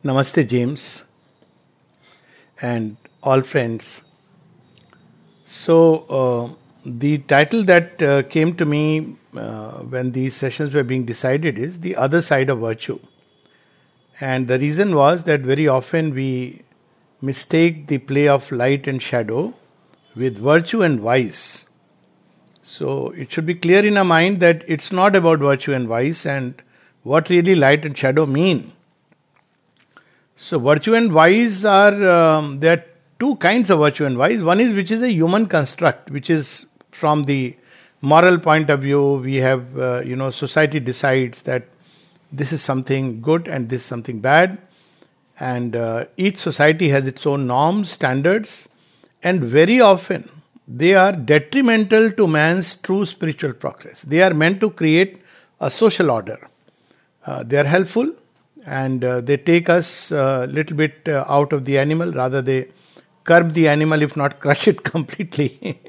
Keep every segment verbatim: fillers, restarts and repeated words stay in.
Namaste, James, and all friends. So, uh, the title that uh, came to me uh, when these sessions were being decided is The Other Side of Virtue. And the reason was that very often we mistake the play of light and shadow with virtue and vice. So, it should be clear in our mind that it's not about virtue and vice and what really light and shadow mean. So, virtue and vice are, um, there are two kinds of virtue and vice. One is which is a human construct, which is from the moral point of view. We have, uh, you know, society decides that this is something good and this is something bad. And uh, each society has its own norms, standards, and very often they are detrimental to man's true spiritual progress. They are meant to create a social order. Uh, they are helpful and uh, they take us a little bit uh, out of the animal, rather they curb the animal, if not crush it completely.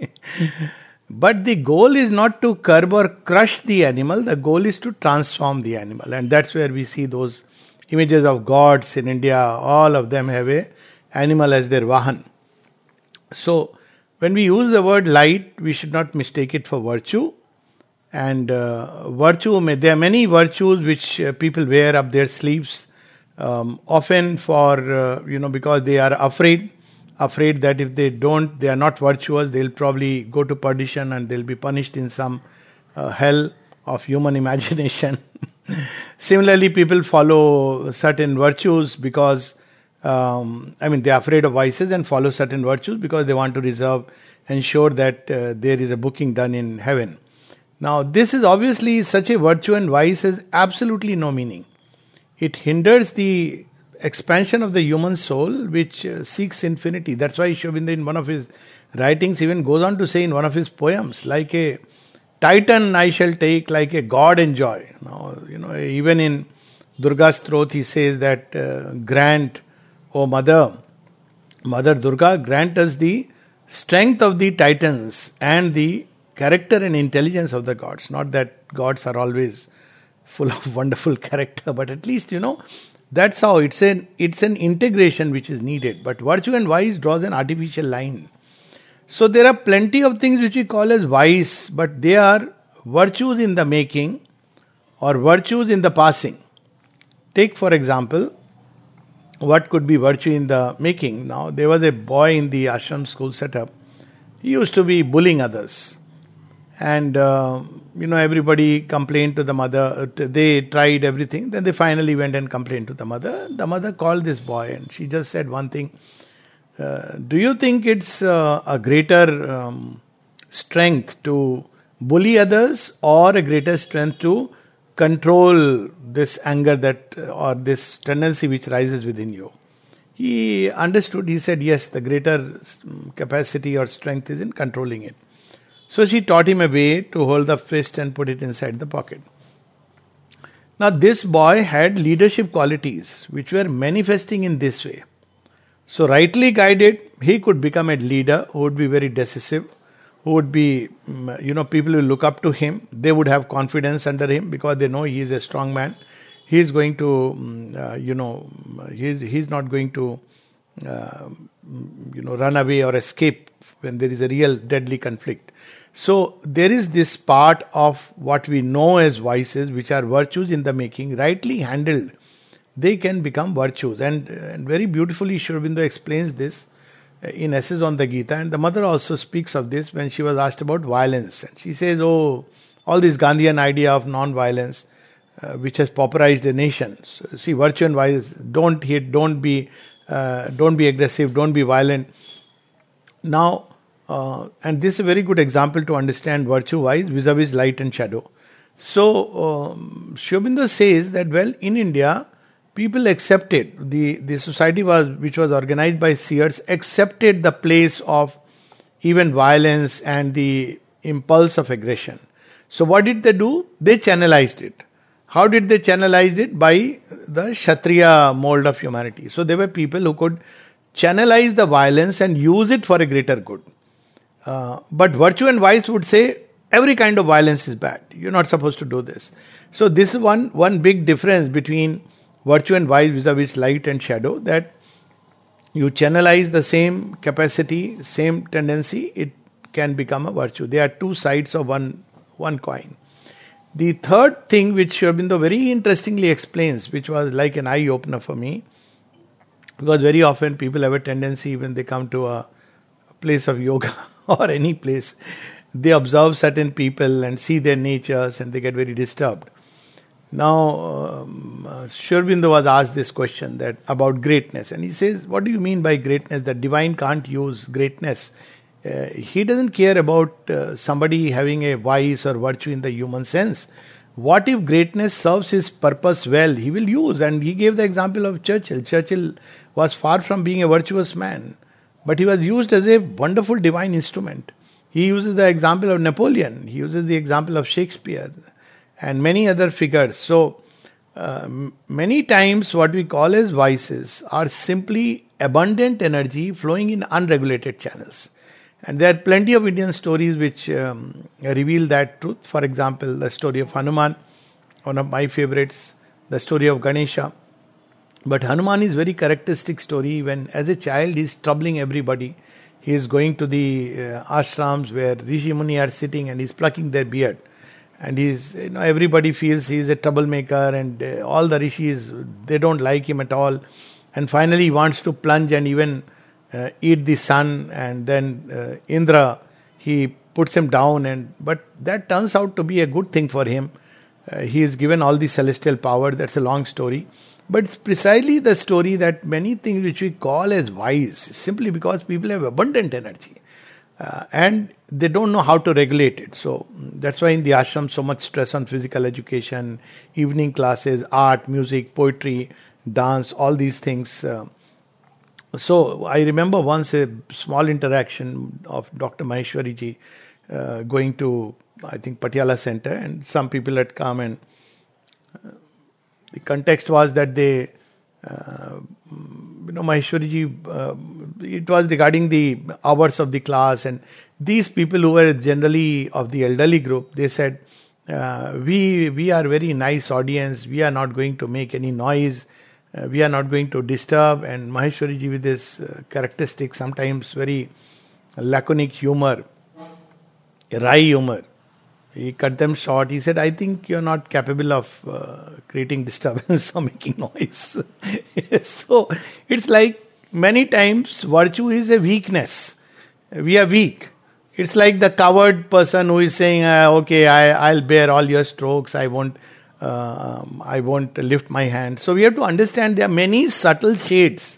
But the goal is not to curb or crush the animal, the goal is to transform the animal. And that's where we see those images of gods in India. All of them have a animal as their vahan. So, when we use the word light, we should not mistake it for virtue. And uh, virtue, may, there are many virtues which uh, people wear up their sleeves, um, often for, uh, you know, because they are afraid, afraid that if they don't, they are not virtuous, they'll probably go to perdition and they'll be punished in some uh, hell of human imagination. Similarly, people follow certain virtues because, um, I mean, they are afraid of vices and follow certain virtues because they want to reserve, ensure that uh, there is a booking done in heaven. Now, this is obviously such a virtue and vice has absolutely no meaning. It hinders the expansion of the human soul which uh, seeks infinity. That's why Sri Aurobindo in one of his writings even goes on to say in one of his poems, like a titan I shall take, like a god enjoy. Now, you know, even in Durga's throat he says that uh, grant, O Mother, Mother Durga, grant us the strength of the titans and the character and intelligence of the gods. Not that gods are always full of wonderful character, but at least, you know, that's how it's an it's an integration which is needed. But virtue and vice draws an artificial line. So there are plenty of things which we call as vice, but they are virtues in the making or virtues in the passing. Take for example, what could be virtue in the making? Now, there was a boy in the ashram school setup. He used to be bullying others. And, uh, you know, everybody complained to the mother. They tried everything. Then they finally went and complained to the mother. The mother called this boy and she just said one thing. Uh, do you think it's uh, a greater um, strength to bully others or a greater strength to control this anger that or this tendency which rises within you? He understood. He said, yes, the greater capacity or strength is in controlling it. So she taught him a way to hold the fist and put it inside the pocket. Now this boy had leadership qualities which were manifesting in this way. So rightly guided, he could become a leader who would be very decisive, who would be, you know, people will look up to him. They would have confidence under him because they know he is a strong man. He is going to, uh, you know, he he's not going to, uh, you know, run away or escape when there is a real deadly conflict. So there is this part of what we know as vices, which are virtues in the making, rightly handled, they can become virtues. And, and very beautifully Sri Aurobindo explains this in Essays on the Gita. And the mother also speaks of this when she was asked about violence. And she says, oh, all this Gandhian idea of non-violence, uh, which has pauperized a nation. So, see, virtue and vice, don't hit, don't be, uh, don't be aggressive, don't be violent. Now, Uh, and this is a very good example to understand virtue wise vis-a-vis light and shadow. So, um, Sri Aurobindo says that, well, in India, people accepted, the, the society was which was organized by seers, accepted the place of even violence and the impulse of aggression. So what did they do? They channelized it. How did they channelize it? By the Kshatriya mold of humanity. So there were people who could channelize the violence and use it for a greater good. Uh, but virtue and vice would say every kind of violence is bad. You're not supposed to do this. So this is one, one big difference between virtue and vice vis-a-vis light and shadow, that you channelize the same capacity, same tendency, it can become a virtue. They are two sides of one, one coin. The third thing which Sri Aurobindo very interestingly explains, which was like an eye-opener for me, because very often people have a tendency when they come to a place of yoga or any place, they observe certain people and see their natures and they get very disturbed. Now, um, uh, Sri Aurobindo was asked this question that about greatness, and he says, what do you mean by greatness? That divine can't use greatness. Uh, he doesn't care about uh, somebody having a vice or virtue in the human sense. What if greatness serves his purpose well? He will use. And he gave the example of Churchill. Churchill was far from being a virtuous man, but he was used as a wonderful divine instrument. He uses the example of Napoleon. He uses the example of Shakespeare and many other figures. So, uh, many times what we call as vices are simply abundant energy flowing in unregulated channels. And there are plenty of Indian stories which um, reveal that truth. For example, the story of Hanuman, one of my favorites, the story of Ganesha. But Hanuman is very characteristic story when as a child he is troubling everybody. He is going to the uh, ashrams where Rishi Muni are sitting and he is plucking their beard. And he's, you know, everybody feels he is a troublemaker and uh, all the rishis, they don't like him at all. And finally he wants to plunge and even uh, eat the sun, and then uh, Indra, he puts him down, and but that turns out to be a good thing for him. Uh, he is given all the celestial power. That's a long story. But it's precisely the story that many things which we call as wise, simply because people have abundant energy. Uh, and they don't know how to regulate it. So that's why in the ashram so much stress on physical education, evening classes, art, music, poetry, dance, all these things. Uh, so I remember once a small interaction of Doctor Maheshwari ji uh, going to, I think, Patiala Center, and some people had come, and uh, the context was that they Uh, you know, Maheshwari ji, uh, it was regarding the hours of the class, and these people who were generally of the elderly group, they said, uh, we we are very nice audience, we are not going to make any noise, uh, we are not going to disturb. And Maheshwari ji, with this uh, characteristic, sometimes very laconic humor, wry humor, he cut them short. He said, I think you're not capable of uh, creating disturbance or making noise. So, it's like many times virtue is a weakness. We are weak. It's like the coward person who is saying, uh, okay, I, I'll bear all your strokes. I won't, uh, um, I won't lift my hand. So, we have to understand there are many subtle shades.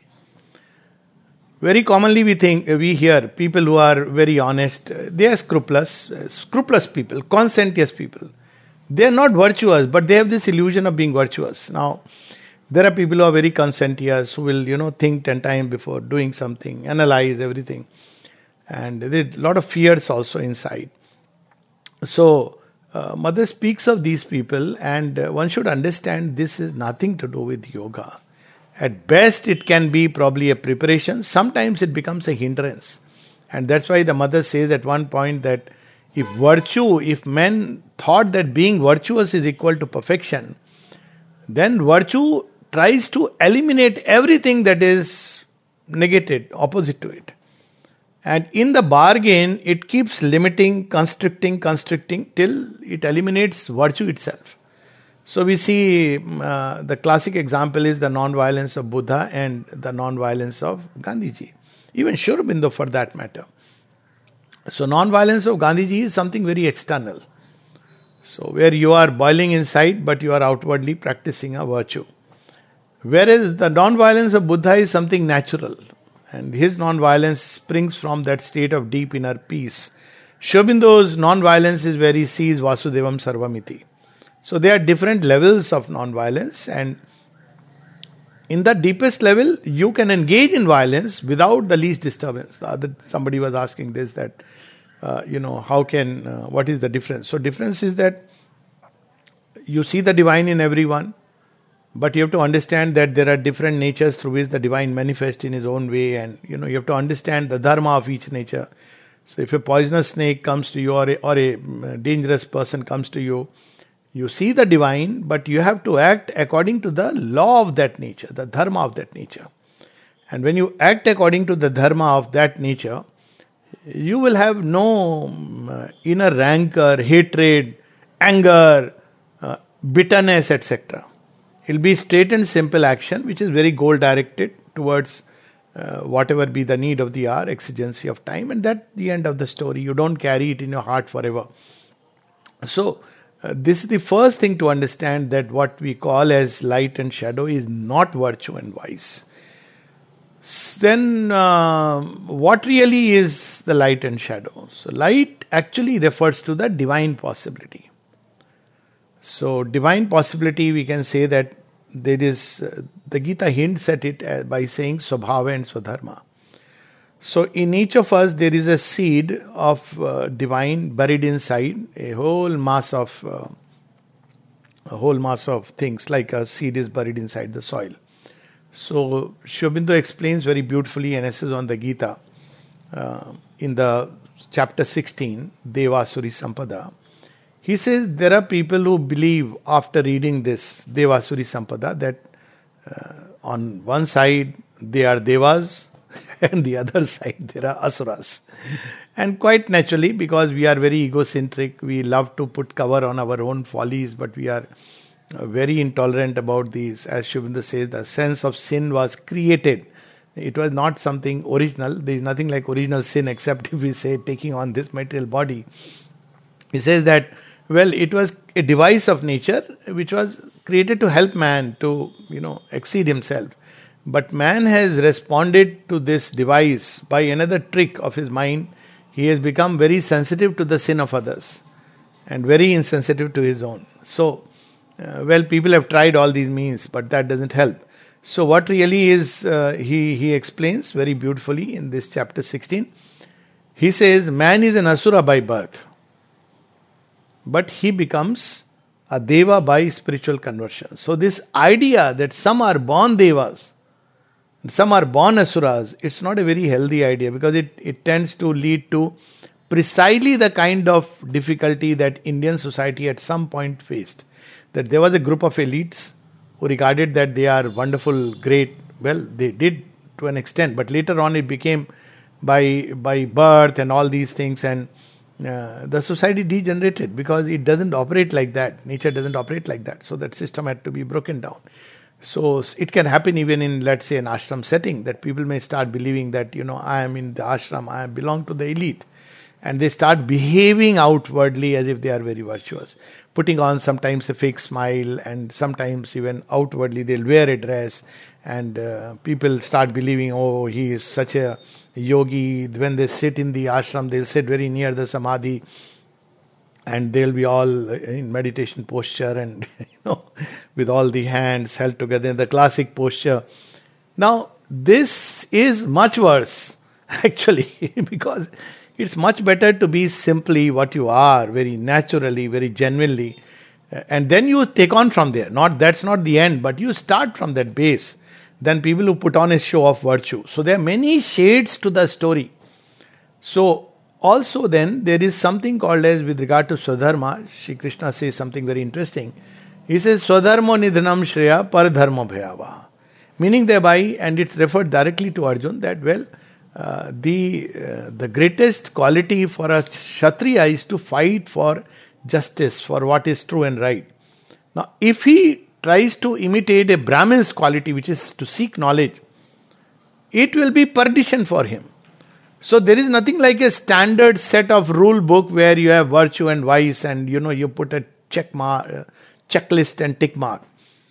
Very commonly we think, we hear people who are very honest, they are scrupulous, scrupulous people, conscientious people. They are not virtuous, but they have this illusion of being virtuous. Now, there are people who are very conscientious, who will, you know, think ten times before doing something, analyze everything. And there are a lot of fears also inside. So, uh, Mother speaks of these people, and uh, one should understand this is nothing to do with yoga. At best, it can be probably a preparation. Sometimes it becomes a hindrance. And that's why the mother says at one point that if virtue, if men thought that being virtuous is equal to perfection, then virtue tries to eliminate everything that is negated, opposite to it. And in the bargain, it keeps limiting, constricting, constricting till it eliminates virtue itself. So we see uh, the classic example is the non-violence of Buddha and the non-violence of Gandhiji. Even Sri Aurobindo for that matter. So non-violence of Gandhiji is something very external. So where you are boiling inside but you are outwardly practicing a virtue. Whereas the non-violence of Buddha is something natural. And his non-violence springs from that state of deep inner peace. Sri Aurobindo's non-violence is where he sees Vasudevam Sarvamiti. So there are different levels of non-violence, and in the deepest level, you can engage in violence without the least disturbance. The other, somebody was asking this, that, uh, you know, how can, uh, what is the difference? So difference is that you see the divine in everyone, but you have to understand that there are different natures through which the divine manifests in his own way, and, you know, you have to understand the dharma of each nature. So if a poisonous snake comes to you, or a, or a dangerous person comes to you, You see the divine, but you have to act according to the law of that nature, the dharma of that nature. And when you act according to the dharma of that nature, you will have no um, inner rancor, hatred, anger, uh, bitterness, et cetera. It will be straight and simple action, which is very goal directed towards uh, whatever be the need of the hour, exigency of time, and that's the end of the story. You don't carry it in your heart forever. So, uh, this is the first thing to understand, that what we call as light and shadow is not virtue and vice. Then, uh, what really is the light and shadow? So, light actually refers to the divine possibility. So, divine possibility, we can say that there is, uh, the Gita hints at it uh, by saying Swabhava and Swadharma. So, in each of us, there is a seed of uh, divine buried inside, a whole mass of, uh, a whole mass of things, like a seed is buried inside the soil. So, Sri Aurobindo explains very beautifully an essay on the Gita uh, in the chapter sixteen, Devasuri Sampada. He says there are people who believe after reading this Devasuri Sampada that uh, on one side they are Devas and the other side there are Asuras. And quite naturally, because we are very egocentric, we love to put cover on our own follies, but we are uh, very intolerant about these. As Sri Aurobindo says, the sense of sin was created. It was not something original. There is nothing like original sin except if we say taking on this material body. He says that, well, it was a device of nature which was created to help man to, you know, exceed himself. But man has responded to this device by another trick of his mind. He has become very sensitive to the sin of others and very insensitive to his own. So, uh, well, people have tried all these means, but that doesn't help. So, what really is, uh, he, he explains very beautifully in this chapter sixteen. He says, man is an Asura by birth, but he becomes a Deva by spiritual conversion. So, this idea that some are born Devas, some are born Asuras, it's not a very healthy idea, because it, it tends to lead to precisely the kind of difficulty that Indian society at some point faced. That there was a group of elites who regarded that they are wonderful, great. Well, they did to an extent, but later on it became by by birth and all these things, and uh, the society degenerated because it doesn't operate like that. Nature doesn't operate like that. So that system had to be broken down. So it can happen even in, let's say, an ashram setting, that people may start believing that, you know, I am in the ashram, I belong to the elite. And they start behaving outwardly as if they are very virtuous. Putting on sometimes a fake smile, and sometimes even outwardly they'll wear a dress. And uh, people start believing, oh, he is such a yogi. When they sit in the ashram, they'll sit very near the samadhi. And they'll be all in meditation posture and, you know, with all the hands held together in the classic posture. Now, this is much worse, actually, because it's much better to be simply what you are, very naturally, very genuinely. And then you take on from there. Not that's not the end, but you start from that base. Then people who put on a show of virtue. So there are many shades to the story. So, also then, there is something called as, with regard to Swadharma, Shri Krishna says something very interesting. He says, Swadharmo nidhanam shreya paradharma bhayavaha. Meaning thereby, and it's referred directly to Arjun, that, well, uh, the uh, the greatest quality for a Kshatriya is to fight for justice, for what is true and right. Now, if he tries to imitate a Brahmin's quality, which is to seek knowledge, it will be perdition for him. So there is nothing like a standard set of rule book where you have virtue and vice, and you know you put a check mark, uh, checklist and tick mark.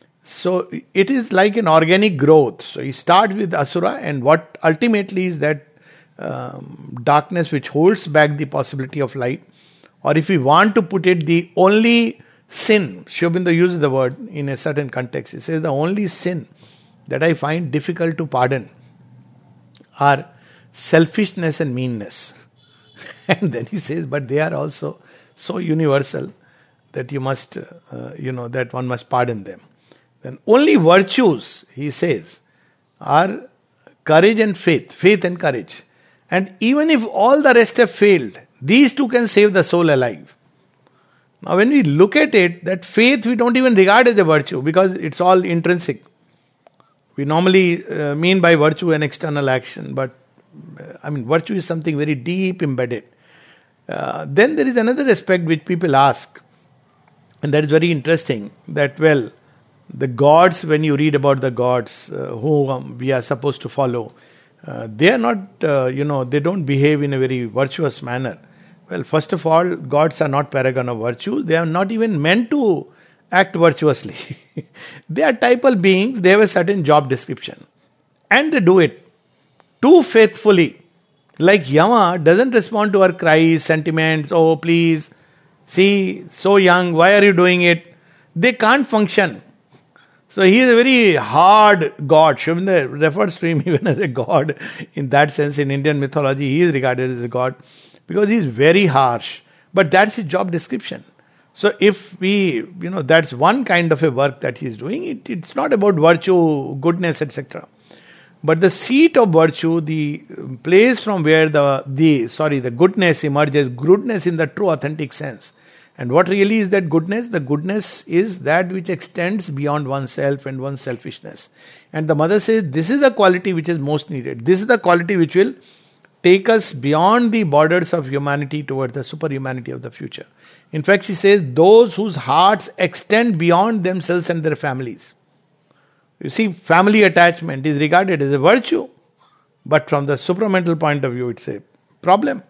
So it is like an organic growth. So you start with Asura, and what ultimately is that um, darkness which holds back the possibility of light. Or if we want to put it, the only sin, Sri Aurobindo uses the word in a certain context. He says the only sin that I find difficult to pardon are selfishness and meanness. And then he says, but they are also so universal that you must, uh, you know, that one must pardon them. Then only virtues, he says, are courage and faith, faith and courage. And even if all the rest have failed, these two can save the soul alive. Now, when we look at it, that faith we don't even regard as a virtue because it's all intrinsic. We normally uh, mean by virtue an external action, but uh, I mean, virtue is something very deep embedded. Uh, then there is another aspect which people ask, and that is very interesting, that, well, the gods, when you read about the gods uh, who um, we are supposed to follow, uh, they are not, uh, you know, they don't behave in a very virtuous manner. Well, first of all, gods are not paragon of virtue. They are not even meant to act virtuously. They are typal beings. They have a certain job description. And they do it too faithfully. Like Yama doesn't respond to our cries, sentiments, oh please, see, so young, why are you doing it? They can't function. So he is a very hard god. Shubhendra refers to him even as a god. In that sense, in Indian mythology, he is regarded as a god because he is very harsh. But that's his job description. So if we, you know, that's one kind of a work that he is doing. It, it's not about virtue, goodness, et cetera. But the seat of virtue, the place from where the, the sorry, the goodness emerges, goodness in the true authentic sense. And what really is that goodness? The goodness is that which extends beyond oneself and one's selfishness. And the mother says, this is the quality which is most needed. This is the quality which will take us beyond the borders of humanity toward the superhumanity of the future. In fact, she says, those whose hearts extend beyond themselves and their families. You see, family attachment is regarded as a virtue, but from the supramental point of view, it's a problem.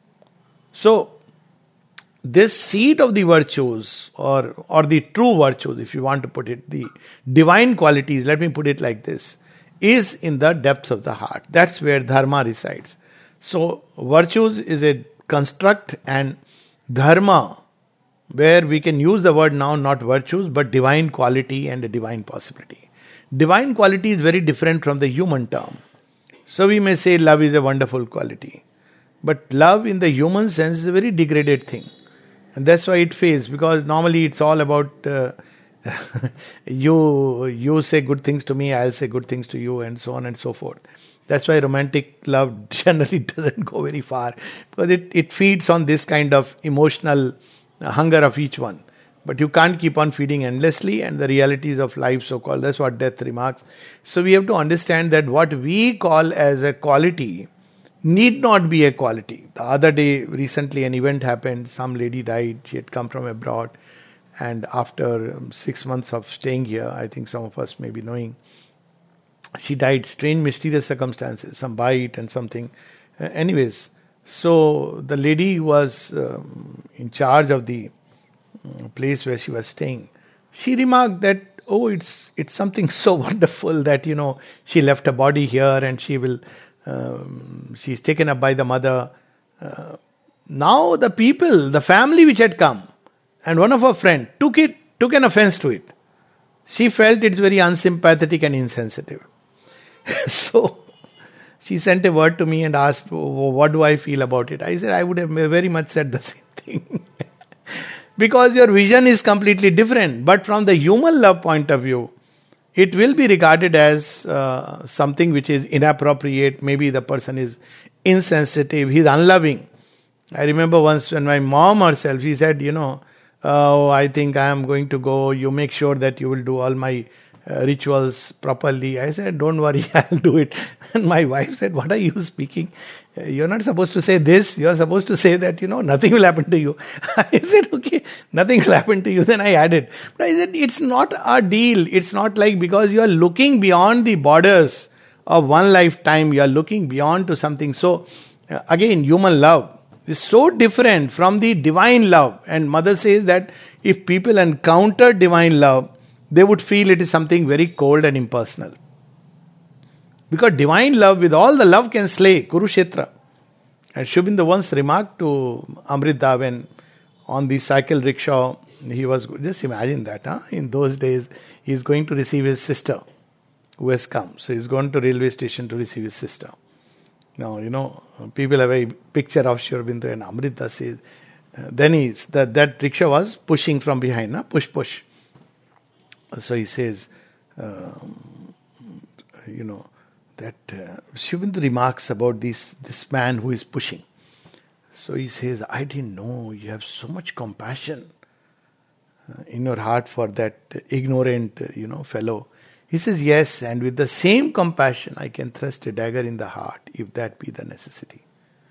So, this seat of the virtues, or, or the true virtues, if you want to put it, the divine qualities, let me put it like this, is in the depths of the heart. That's where dharma resides. So, virtues is a construct, and dharma, where we can use the word now, not virtues, but divine quality and a divine possibility. Divine quality is very different from the human term. So we may say love is a wonderful quality. But love in the human sense is a very degraded thing. And that's why it fails, because normally it's all about uh, you, you say good things to me, I'll say good things to you, and so on and so forth. That's why romantic love generally doesn't go very far, because it, it feeds on this kind of emotional hunger of each one. But you can't keep on feeding endlessly, and the realities of life, so-called, that's what death remarks. So we have to understand that what we call as a quality need not be a quality. The other day, recently, an event happened. Some lady died. She had come from abroad. And after um, six months of staying here, I think some of us may be knowing, she died. Strange, mysterious circumstances. Some bite and something. Uh, anyways, so the lady who was um, in charge of the place where she was staying, she remarked that, oh, it's it's something so wonderful that, you know, she left her body here and she will, um, she's taken up by the mother. Uh, now the people, the family which had come, and one of her friends took it, took an offense to it. She felt it's very unsympathetic and insensitive. So she sent a word to me and asked, what do I feel about it? I said, I would have very much said the same thing. Because your vision is completely different. But from the human love point of view, it will be regarded as uh, something which is inappropriate. Maybe the person is insensitive, he's unloving. I remember once when my mom herself, she said, you know, oh, I think I am going to go. You make sure that you will do all my uh, rituals properly. I said, don't worry, I'll do it. And my wife said, what are you speaking? You're not supposed to say this. You're supposed to say that, you know, nothing will happen to you. I said, okay, nothing will happen to you. Then I added. But I said, it's not a deal. It's not like, because you are looking beyond the borders of one lifetime, you are looking beyond to something. So, uh, again, human love is so different from the divine love. And Mother says that if people encounter divine love, they would feel it is something very cold and impersonal. Because divine love, with all the love, can slay Kurukshetra. And Sri Aurobindo once remarked to Amrita when on the cycle rickshaw, he was, just imagine that, huh? In those days, he is going to receive his sister who has come. So he's gone to railway station to receive his sister. Now, you know, people have a picture of Sri Aurobindo, and Amrita says, uh, then he's, that, that rickshaw was pushing from behind, huh? push, push. So he says, um, you know, that uh, Sri Aurobindo remarks about this, this man who is pushing. So he says, I didn't know you have so much compassion. uh, in your heart for that ignorant, uh, you know, fellow? He says, yes, and with the same compassion I can thrust a dagger in the heart, if that be the necessity.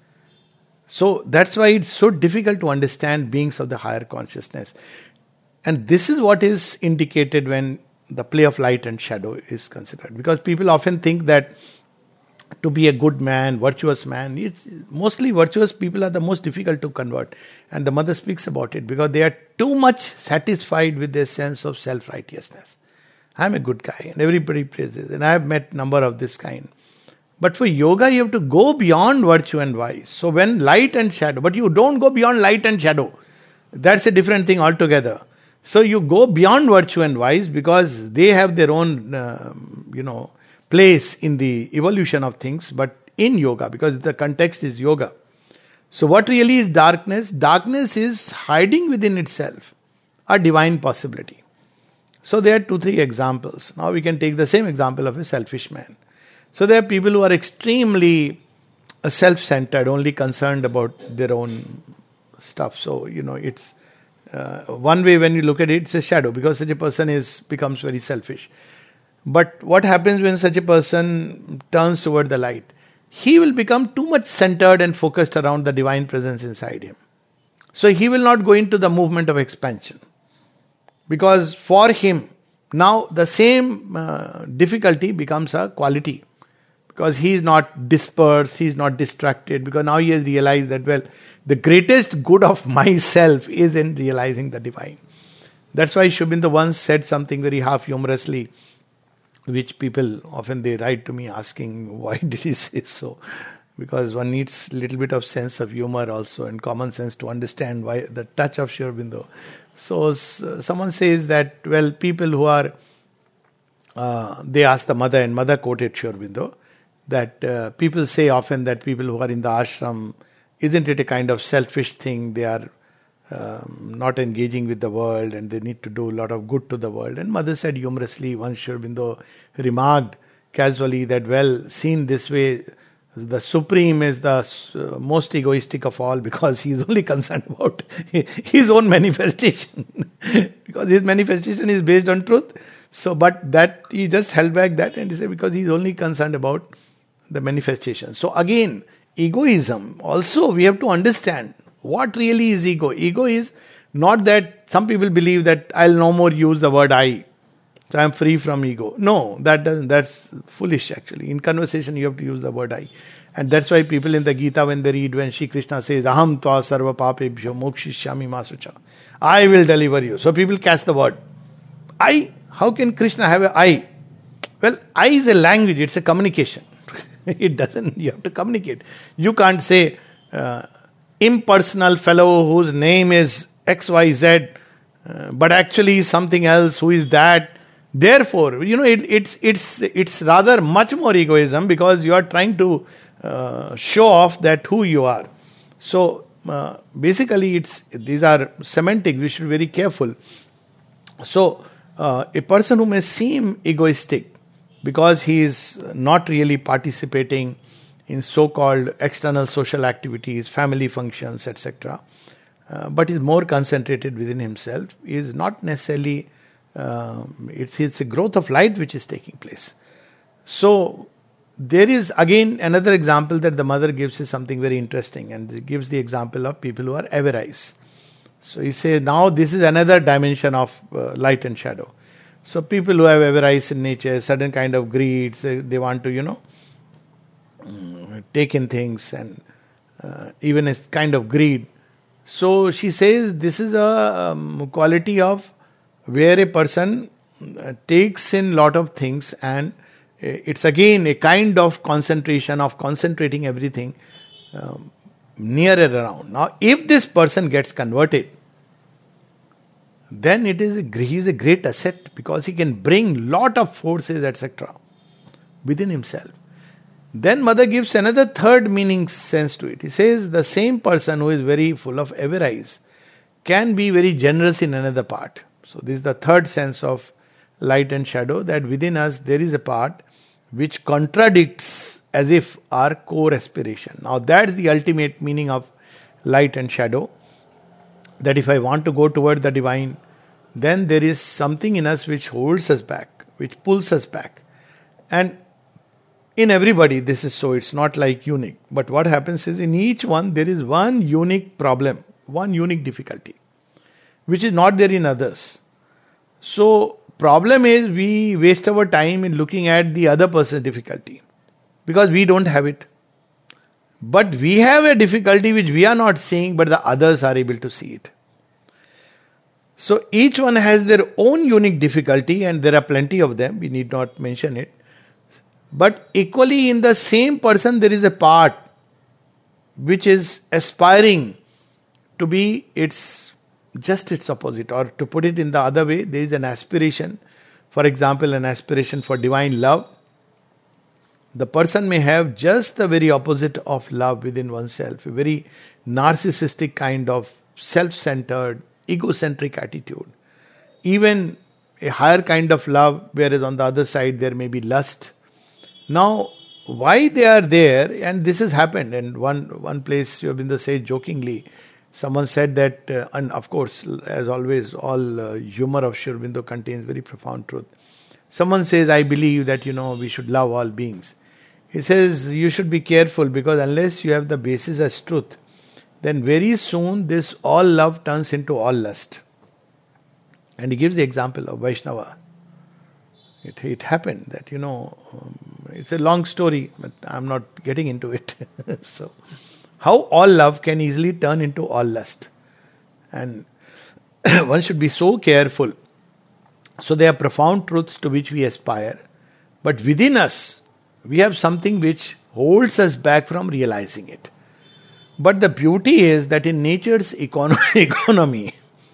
So that's why it's so difficult to understand beings of the higher consciousness. And this is what is indicated when the play of light and shadow is considered. Because people often think that to be a good man, virtuous man, it's mostly virtuous people are the most difficult to convert. And the mother speaks about it because they are too much satisfied with their sense of self-righteousness. I'm a good guy and everybody praises. And I have met number of this kind. But for yoga, you have to go beyond virtue and vice. So when light and shadow, but you don't go beyond light and shadow. That's a different thing altogether. So you go beyond virtue and vice because they have their own, uh, you know, place in the evolution of things, but in yoga, because the context is yoga. So what really is darkness? Darkness is hiding within itself a divine possibility. So there are two, three examples. Now we can take the same example of a selfish man. So there are people who are extremely self-centered, only concerned about their own stuff. So, you know, it's uh, one way when you look at it, it's a shadow, because such a person is becomes very selfish. But what happens when such a person turns toward the light? He will become too much centered and focused around the divine presence inside him. So he will not go into the movement of expansion. Because for him, now the same uh, difficulty becomes a quality. Because he is not dispersed, he is not distracted. Because now he has realized that, well, the greatest good of myself is in realizing the divine. That's why Sri Aurobindo once said something very half humorously, which people often they write to me asking, why did he say so? Because one needs a little bit of sense of humor also and common sense to understand why the touch of Sri Aurobindo. So uh, someone says that, well, people who are, uh, they asked the mother, and mother quoted Sri Aurobindo, that uh, people say often that people who are in the ashram, isn't it a kind of selfish thing? They are um, not engaging with the world and they need to do a lot of good to the world. And mother said humorously, once Sri Aurobindo remarked casually that, well, seen this way, the Supreme is the uh, most egoistic of all, because he is only concerned about his own manifestation. Because his manifestation is based on truth. So, but that he just held back that and he said, because he is only concerned about the manifestation. So again, egoism, also we have to understand what really is ego. Ego is not that some people believe that I'll no more use the word I. So I'm free from ego. No, that doesn't, that's foolish actually. In conversation you have to use the word I. And that's why people in the Gita, when they read, when Shri Krishna says, Aham tva sarva papebhyo mokshishyami masucha. I will deliver you. So people catch the word. I, how can Krishna have a I? Well, I is a language, it's a communication. It doesn't, you have to communicate. You can't say, uh, impersonal fellow whose name is X Y Z, uh, but actually something else, who is that? Therefore, you know, it, it's it's it's rather much more egoism, because you are trying to uh, show off that who you are. So uh, basically, it's these are semantic. We should be very careful. So uh, a person who may seem egoistic because he is not really participating in so-called external social activities, family functions, et cetera, uh, but is more concentrated within himself, is not necessarily. Uh, it's it's a growth of light which is taking place. So there is again another example that the mother gives is something very interesting, and it gives the example of people who are avarice. So he says now this is another dimension of uh, light and shadow. So people who have avarice in nature, certain kind of greed, they, they want to, you know, take in things, and uh, even a kind of greed. So she says this is a um, quality of where a person uh, takes in lot of things, and it's again a kind of concentration of concentrating everything um, near and around. Now, if this person gets converted, then it is a, he is a great asset, because he can bring lot of forces, et cetera, within himself. Then mother gives another third meaning sense to it. He says the same person who is very full of avarice can be very generous in another part. So this is the third sense of light and shadow, that within us there is a part which contradicts as if our core aspiration. Now that's the ultimate meaning of light and shadow. That if I want to go toward the divine, then there is something in us which holds us back, which pulls us back. And in everybody this is so, it's not like unique. But what happens is in each one there is one unique problem, one unique difficulty, which is not there in others. So problem is we waste our time in looking at the other person's difficulty because we don't have it. But we have a difficulty which we are not seeing, but the others are able to see it. So each one has their own unique difficulty, and there are plenty of them, we need not mention it. But equally in the same person there is a part which is aspiring to be its just its opposite, or to put it in the other way, there is an aspiration. For example, an aspiration for divine love. The person may have just the very opposite of love within oneself, a very narcissistic kind of self-centered, egocentric attitude. Even a higher kind of love, whereas on the other side there may be lust. Now, why they are there, and this has happened, and one, one place Sri Aurobindo said jokingly, someone said that, uh, and of course, as always, all uh, humor of Sri Aurobindo contains very profound truth. Someone says, I believe that, you know, we should love all beings. He says, you should be careful, because unless you have the basis as truth, then very soon this all love turns into all lust. And he gives the example of Vaishnava. It, it happened that, you know, um, it's a long story, but I'm not getting into it. So, how all love can easily turn into all lust. And one should be so careful. So there are profound truths to which we aspire. But within us, we have something which holds us back from realizing it. But the beauty is that in nature's econo- economy,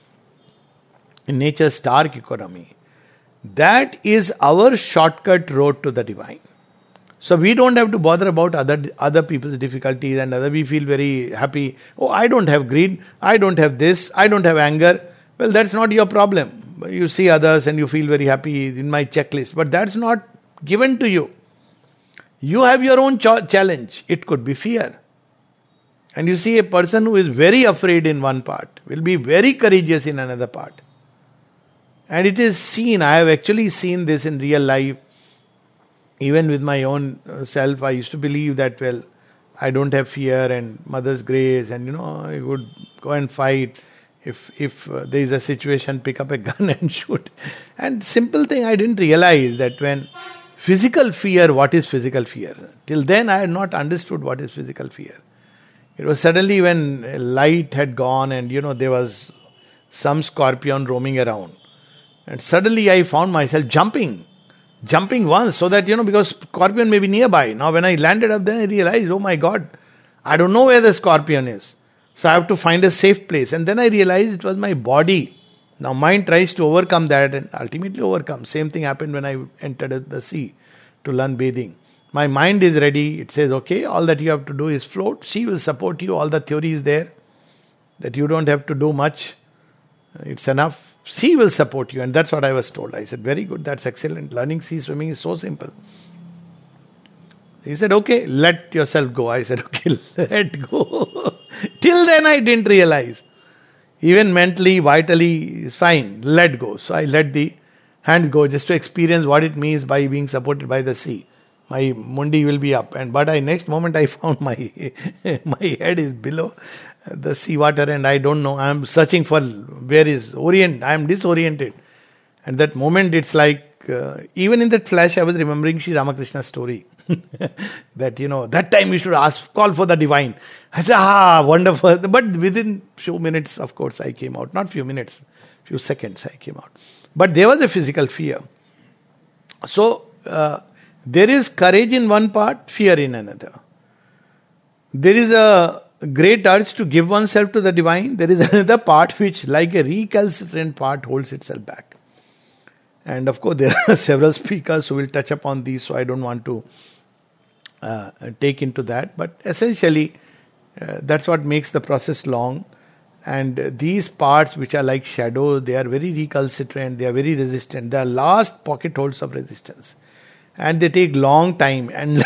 in nature's stark economy, that is our shortcut road to the divine. So we don't have to bother about other other people's difficulties and other. We feel very happy. Oh, I don't have greed. I don't have this. I don't have anger. Well, that's not your problem. You see others and you feel very happy in my checklist. But that's not given to you. You have your own ch- challenge. It could be fear. And you see a person who is very afraid in one part will be very courageous in another part. And it is seen. I have actually seen this in real life. Even with my own self, I used to believe that, well, I don't have fear and mother's grace, and you know, I would go and fight. If if uh, there is a situation, pick up a gun and shoot. And simple thing, I didn't realize that when physical fear, what is physical fear? Till then, I had not understood what is physical fear. It was suddenly when light had gone and you know there was some scorpion roaming around, and suddenly I found myself jumping. Jumping once so that, you know, because scorpion may be nearby. Now when I landed up then I realized, oh my God, I don't know where the scorpion is. So I have to find a safe place. And then I realized it was my body. Now mind tries to overcome that and ultimately overcome. Same thing happened when I entered the sea to learn bathing. My mind is ready. It says, okay, all that you have to do is float. She will support you. All the theory is there. That you don't have to do much. It's enough. Sea will support you, and that's what I was told. I said, very good, that's excellent. Learning sea swimming is so simple. He said, okay, let yourself go. I said, okay, let go. Till then I didn't realize. Even mentally, vitally, it's fine, let go. So I let the hand go just to experience what it means by being supported by the sea. My mundi will be up, and but I next moment I found my my head is below the sea water, and I don't know. I am searching for where is orient. I am disoriented, and that moment it's like uh, even in that flash I was remembering Sri Ramakrishna's story that you know that time we should ask, call for the divine. I said, ah, wonderful. But within few minutes, of course, I came out. Not few minutes, few seconds I came out. But there was a physical fear. So. Uh, There is courage in one part, fear in another. There is a great urge to give oneself to the divine. There is another part which, like a recalcitrant part, holds itself back. And of course, there are several speakers who will touch upon these, so I don't want to uh, take into that. But essentially, uh, that's what makes the process long. And these parts which are like shadow, they are very recalcitrant, they are very resistant. They are last pocket holes of resistance. And they take long time and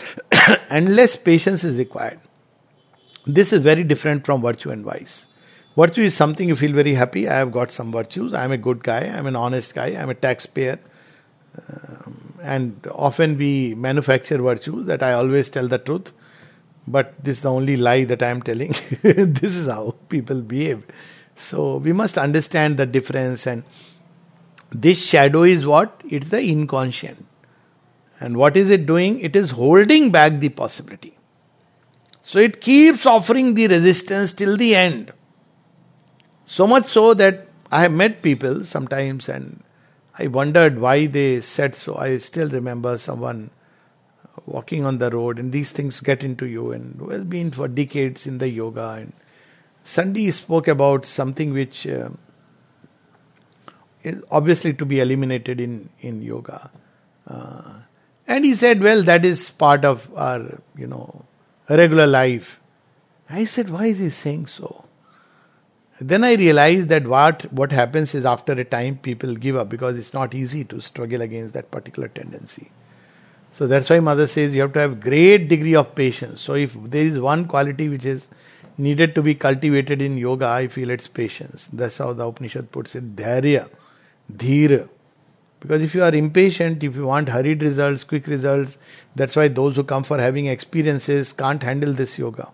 endless patience is required. This is very different from virtue and vice. Virtue is something you feel very happy. I have got some virtues. I am a good guy. I am an honest guy. I am a taxpayer. Um, and often we manufacture virtues that I always tell the truth. But this is the only lie that I am telling. This is how people behave. So we must understand the difference. And this shadow is what? It's the inconscient. And what is it doing? It is holding back the possibility. So it keeps offering the resistance till the end. So much so that I have met people sometimes and I wondered why they said so. I still remember someone walking on the road and these things get into you, and who has been for decades in the yoga, and Sunday spoke about something which uh, is obviously to be eliminated in, in yoga. Uh, and he said, well, that is part of our, you know, regular life. I said, why is he saying so? Then I realized that what, what happens is after a time people give up because it's not easy to struggle against that particular tendency. So that's why Mother says you have to have great degree of patience. So if there is one quality which is needed to be cultivated in yoga, I feel it's patience. That's how the Upanishad puts it. Dharya, dhira. Because if you are impatient, if you want hurried results, quick results, that's why those who come for having experiences can't handle this yoga.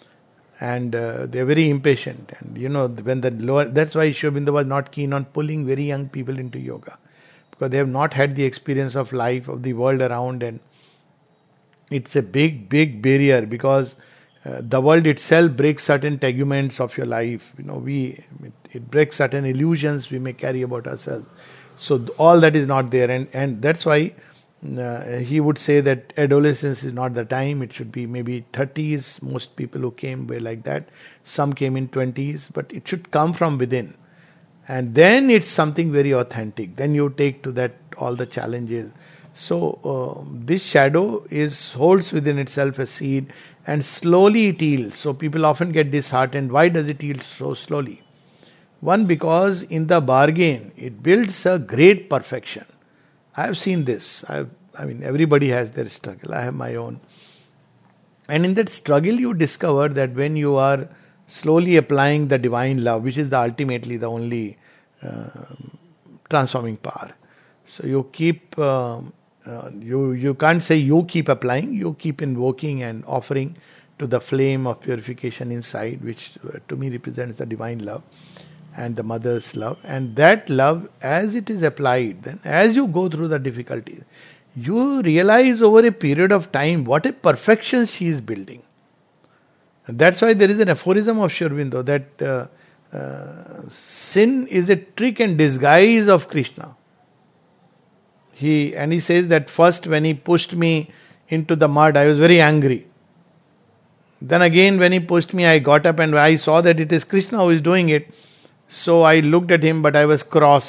And uh, they're very impatient. And you know, when the lower, that's why Sri Aurobindo was not keen on pulling very young people into yoga. Because they have not had the experience of life, of the world around. And it's a big, big barrier because uh, the world itself breaks certain teguments of your life. You know, we it, it breaks certain illusions we may carry about ourselves. So all that is not there. And, and that's why Uh, he would say that adolescence is not the time. It should be maybe thirties. Most people who came were like that. Some came in twenties, but it should come from within. And then it's something very authentic. Then you take to that all the challenges. So uh, this shadow is holds within itself a seed and slowly it heals. So people often get disheartened. Why does it heal so slowly? One, because in the bargain, it builds a great perfection. I have seen this. I have, I mean, everybody has their struggle. I have my own. And in that struggle, you discover that when you are slowly applying the divine love, which is the ultimately the only uh, transforming power. So you keep, uh, uh, you you can't say you keep applying, you keep invoking and offering to the flame of purification inside, which uh, to me represents the divine love. And the mother's love, and that love, as it is applied, then as you go through the difficulties, you realize over a period of time what a perfection she is building. And that's why there is an aphorism of Sri Aurobindo that uh, uh, sin is a trick and disguise of Krishna. He and he says that first when he pushed me into the mud, I was very angry. Then again when he pushed me, I got up and I saw that it is Krishna who is doing it. So I looked at him, but I was cross.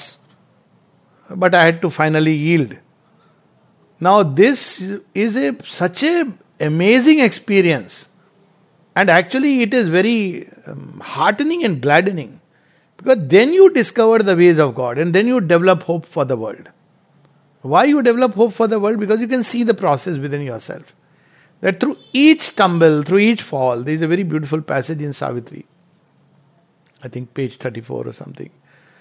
But I had to finally yield. Now this is a such a amazing experience. And actually it is very um, heartening and gladdening. Because then you discover the ways of God and then you develop hope for the world. Why you develop hope for the world? Because you can see the process within yourself. That through each stumble, through each fall, there is a very beautiful passage in Savitri. I think page thirty-four or something.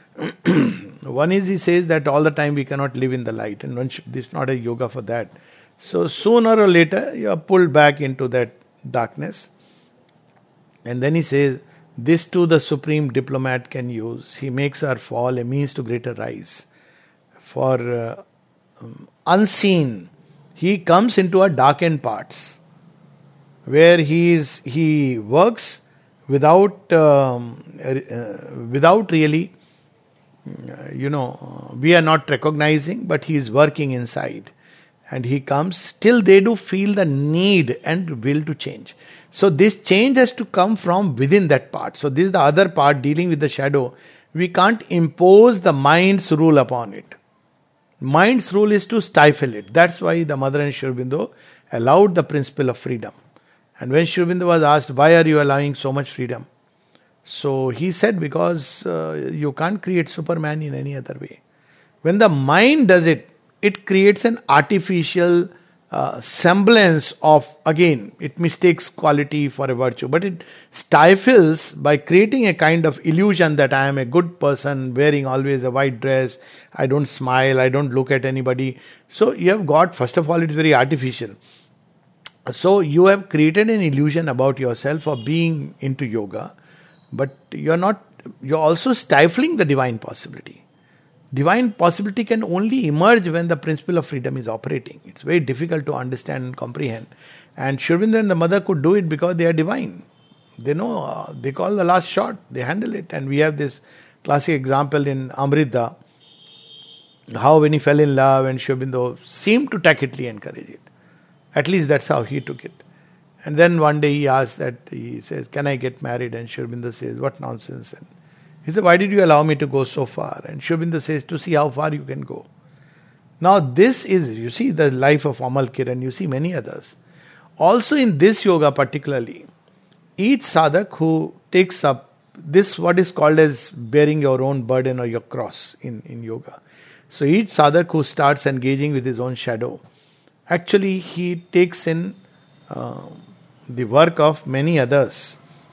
One is he says that all the time we cannot live in the light, and one should, this is not a yoga for that. So sooner or later you are pulled back into that darkness. And then he says, this too the supreme diplomat can use. He makes our fall a means to greater rise. For uh, um, unseen, he comes into our darkened parts, where he is he works without um, uh, without really, uh, you know, we are not recognizing, but he is working inside. And he comes, still they do feel the need and will to change. So this change has to come from within that part. So this is the other part dealing with the shadow. We can't impose the mind's rule upon it. Mind's rule is to stifle it. That's why the mother and Sri Aurobindo allowed the principle of freedom. And when Sri Aurobindo was asked, why are you allowing so much freedom? So he said, because uh, you can't create Superman in any other way. When the mind does it, it creates an artificial uh, semblance of, again, it mistakes quality for a virtue, but it stifles by creating a kind of illusion that I am a good person, wearing always a white dress, I don't smile, I don't look at anybody. So you have got, first of all, it's very artificial. So you have created an illusion about yourself of being into yoga, but you're not, you're also stifling the divine possibility. Divine possibility can only emerge when the principle of freedom is operating. It's very difficult to understand and comprehend. And Sri Aurobindo and the mother could do it because they are divine. They know, uh, they call the last shot, they handle it. And we have this classic example in Amrita, how when he fell in love and Sri Aurobindo seemed to tacitly encourage it. At least that's how he took it. And then one day he asked that, he says, can I get married? And Sri Aurobindo says, what nonsense. And he said, why did you allow me to go so far? And Sri Aurobindo says, to see how far you can go. Now this is, you see the life of Amal Kiran, you see many others. Also in this yoga particularly, each sadhak who takes up this, what is called as bearing your own burden or your cross in, in yoga. So each sadhak who starts engaging with his own shadow, actually he takes in uh, the work of many others.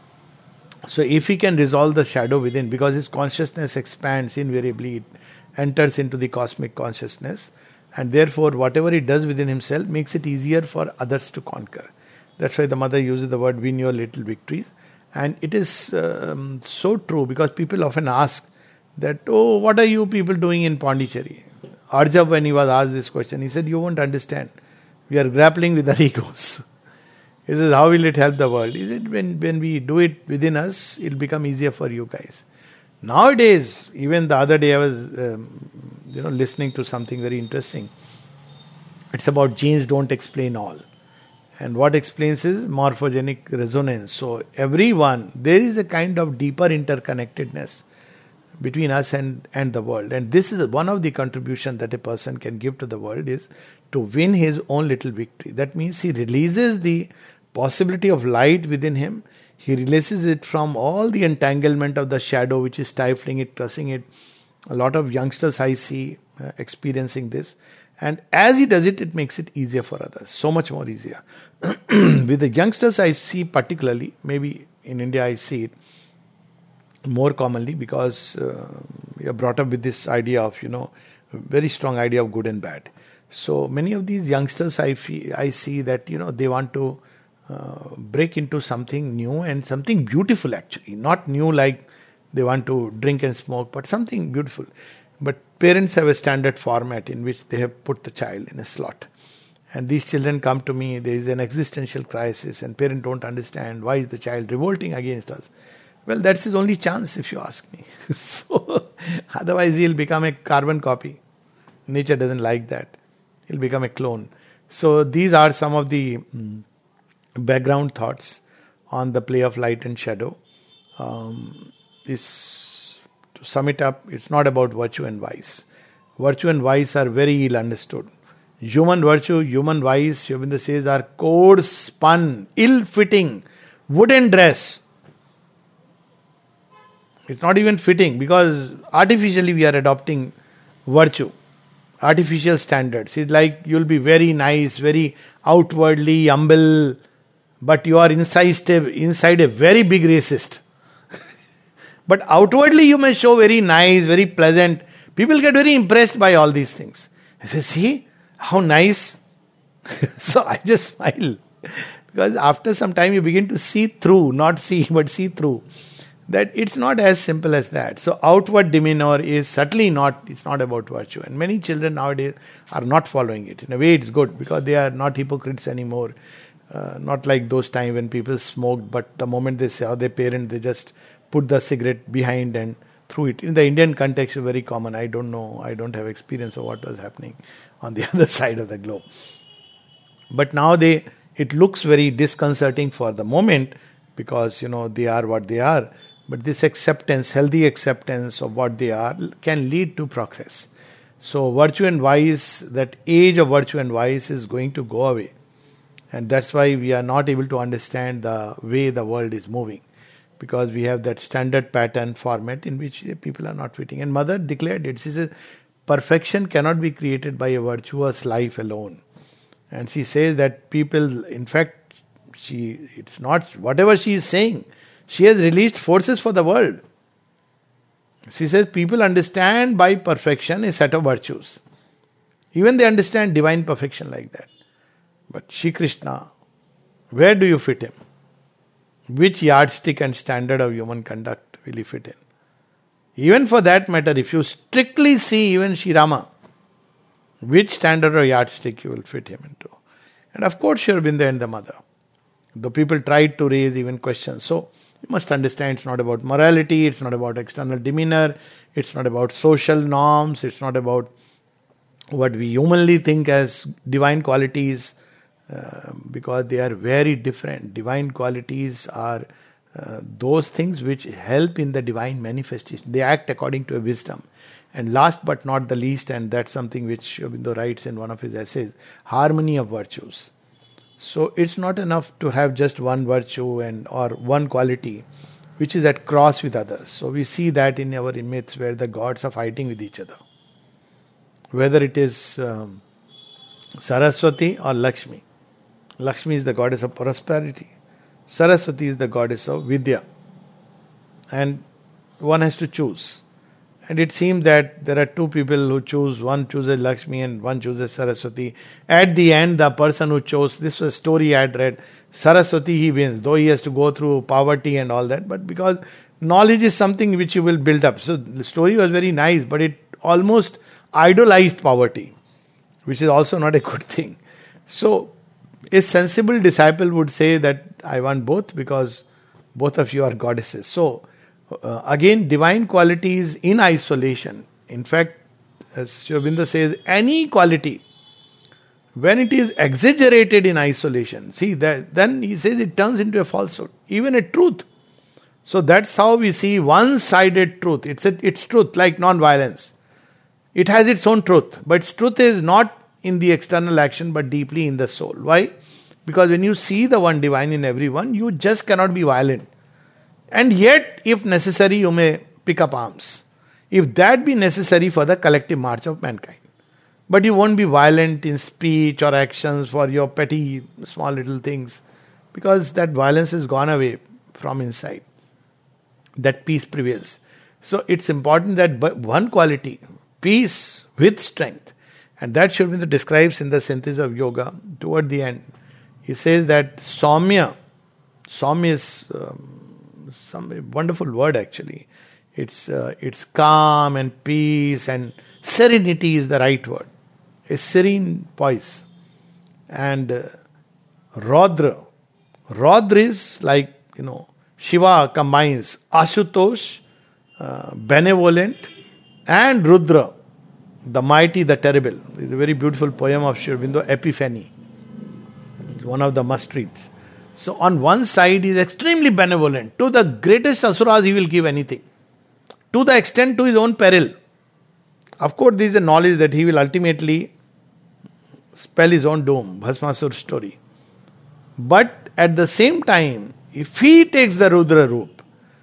So if he can resolve the shadow within, because his consciousness expands invariably, it enters into the cosmic consciousness, and therefore whatever he does within himself makes it easier for others to conquer. That's why the mother uses the word win your little victories. And it is um, so true, because people often ask that, oh, what are you people doing in Pondicherry? Arjab, when he was asked this question, he said, you won't understand. We are grappling with our egos. He says, how will it help the world? He said, when, when we do it within us, it will become easier for you guys. Nowadays, even the other day I was um, you know, listening to something very interesting. It's about genes don't explain all. And what explains is morphogenic resonance. So everyone, there is a kind of deeper interconnectedness between us and, and the world. And this is one of the contributions that a person can give to the world, is to win his own little victory. That means he releases the possibility of light within him. He releases it from all the entanglement of the shadow which is stifling it, crushing it. A lot of youngsters I see uh, experiencing this. And as he does it, it makes it easier for others. So much more easier. With the youngsters I see particularly, maybe in India I see it more commonly, because uh, we are brought up with this idea of, you know, very strong idea of good and bad. So many of these youngsters I feel, I see that, you know, they want to uh, break into something new and something beautiful actually. Not new like they want to drink and smoke, but something beautiful. But parents have a standard format in which they have put the child in a slot. And these children come to me, there is an existential crisis and parents don't understand why is the child revolting against us. Well, that's his only chance if you ask me. So, otherwise he'll become a carbon copy. Nature doesn't like that. He'll become a clone. So these are some of the mm, background thoughts on the play of light and shadow. Um, this, to sum it up, it's not about virtue and vice. Virtue and vice are very ill understood. Human virtue, human vice, Sri Aurobindo says, are coarse spun, ill-fitting, wooden dress. It's not even fitting, because artificially we are adopting virtue, artificial standards. It's like you'll be very nice, very outwardly humble, but you are inside a, inside a very big racist. But outwardly you may show very nice, very pleasant. People get very impressed by all these things. I say, see, how nice. So I just smile. Because after some time you begin to see through, not see, but see through. That it's not as simple as that. So outward demeanor is certainly not, it's not about virtue. And many children nowadays are not following it. In a way it's good, because they are not hypocrites anymore. Uh, not like those times when people smoked, but the moment they saw their parent, they just put the cigarette behind and threw it. In the Indian context, it's very common. I don't know, I don't have experience of what was happening on the other side of the globe. But now they, it looks very disconcerting for the moment, because, you know, they are what they are. But this acceptance, healthy acceptance of what they are, can lead to progress. So virtue and vice, that age of virtue and vice is going to go away. And that's why we are not able to understand the way the world is moving. Because we have that standard pattern format in which people are not fitting. And Mother declared it. She says, perfection cannot be created by a virtuous life alone. And she says that people, in fact, she it's not whatever she is saying, she has released forces for the world. She says people understand by perfection a set of virtues. Even they understand divine perfection like that. But Shri Krishna, where do you fit him? Which yardstick and standard of human conduct will he fit in? Even for that matter, if you strictly see even Shri Rama, which standard or yardstick you will fit him into? And of course, Shri Aurobindo and the mother. Though people tried to raise even questions. So, you must understand it's not about morality, it's not about external demeanor, it's not about social norms, it's not about what we humanly think as divine qualities, uh, because they are very different. Divine qualities are uh, those things which help in the divine manifestation. They act according to a wisdom. And last but not the least, and that's something which Aurobindo writes in one of his essays, harmony of virtues. So it's not enough to have just one virtue and or one quality which is at cross with others. So we see that in our myths where the gods are fighting with each other. Whether it is um, Saraswati or Lakshmi. Lakshmi is the goddess of prosperity. Saraswati is the goddess of Vidya. And one has to choose. And it seems that there are two people who choose, one chooses Lakshmi and one chooses Saraswati. At the end, the person who chose, this was a story I had read, Saraswati he wins, though he has to go through poverty and all that, but because knowledge is something which you will build up. So the story was very nice, but it almost idolized poverty, which is also not a good thing. So a sensible disciple would say that I want both because both of you are goddesses. So Uh, again, divine qualities in isolation. In fact, as Sri Aurobindo says, any quality, when it is exaggerated in isolation, see, that, then he says it turns into a falsehood, even a truth. So that's how we see one-sided truth. It's a, it's truth, like non-violence. It has its own truth, but its truth is not in the external action, but deeply in the soul. Why? Because when you see the one divine in everyone, you just cannot be violent. And yet, if necessary, you may pick up arms. If that be necessary for the collective march of mankind. But you won't be violent in speech or actions for your petty, small little things. Because that violence has gone away from inside. That peace prevails. So it's important that one quality, peace with strength. And that Sri Aurobindo describes in the Synthesis of Yoga toward the end. He says that Saumya, Saumya is Um, some wonderful word actually. It's uh, it's calm and peace and serenity is the right word. A serene poise. And uh, Raudra. Raudra is like, you know, Shiva combines Ashutosh, uh, benevolent, and Rudra, the mighty, the terrible. It's a very beautiful poem of Sri Aurobindo, Epiphany. It's one of the must-reads. So on one side he is extremely benevolent. To the greatest asuras he will give anything. To the extent to his own peril. Of course there is a knowledge that he will ultimately spell his own doom. Bhasmasur story. But at the same time, if he takes the Rudra Roop,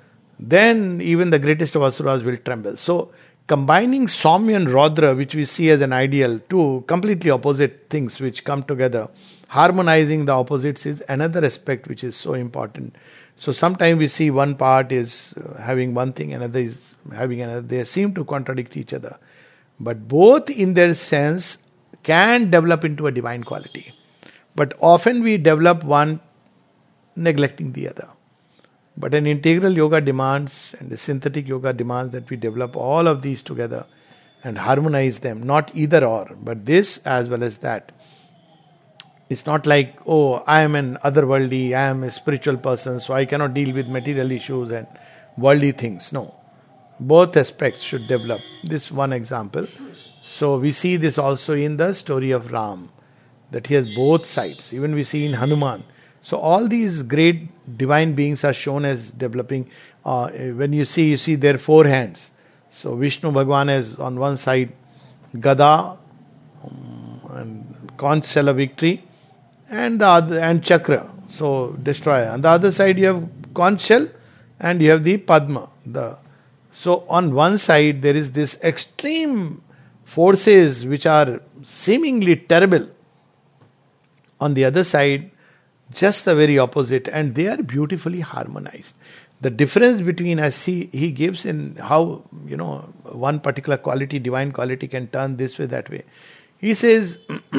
then even the greatest of asuras will tremble. So combining Saumya and Raudra, which we see as an ideal, two completely opposite things which come together, harmonizing the opposites is another aspect which is so important. So sometimes we see one part is having one thing, another is having another. They seem to contradict each other. But both in their sense can develop into a divine quality. But often we develop one neglecting the other. But an integral yoga demands, and the synthetic yoga demands that we develop all of these together and harmonize them. Not either or, but this as well as that. It's not like, oh, I am an otherworldly, I am a spiritual person, so I cannot deal with material issues and worldly things. No. Both aspects should develop. This one example. So we see this also in the story of Ram, that he has both sides. Even we see in Hanuman. So all these great divine beings are shown as developing. Uh, when you see, you see their four hands. So Vishnu Bhagwan has on one side Gada um, and conch shell of victory, and the other and Chakra, so destroyer. On the other side you have conch shell and you have the Padma. The so on one side there is this extreme forces which are seemingly terrible. On the other side, just the very opposite, and they are beautifully harmonized. The difference between, as he, he gives in how, you know, one particular quality, divine quality, can turn this way, that way. He says,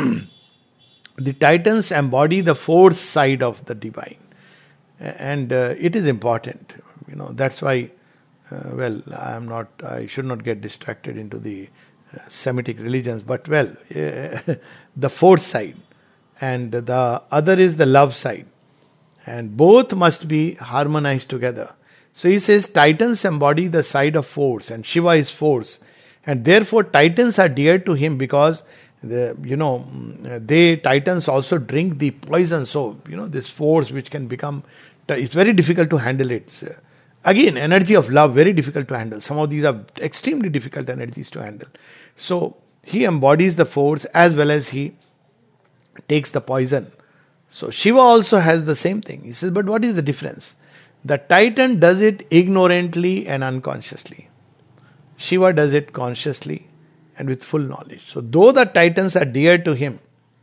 the Titans embody the force side of the divine. And uh, it is important. You know, that's why, uh, well, I am not, I should not get distracted into the uh, Semitic religions, but well, uh, the force side. And the other is the love side. And both must be harmonized together. So he says Titans embody the side of force, and Shiva is force. And therefore Titans are dear to him because, the, you know, they, Titans also drink the poison. So, you know, this force which can become, it's very difficult to handle it. Again, energy of love, very difficult to handle. Some of these are extremely difficult energies to handle. So he embodies the force as well as he takes the poison. So Shiva also has the same thing. He says, but what is the difference? The Titan does it ignorantly and unconsciously. Shiva does it consciously and with full knowledge. So though the Titans are dear to him,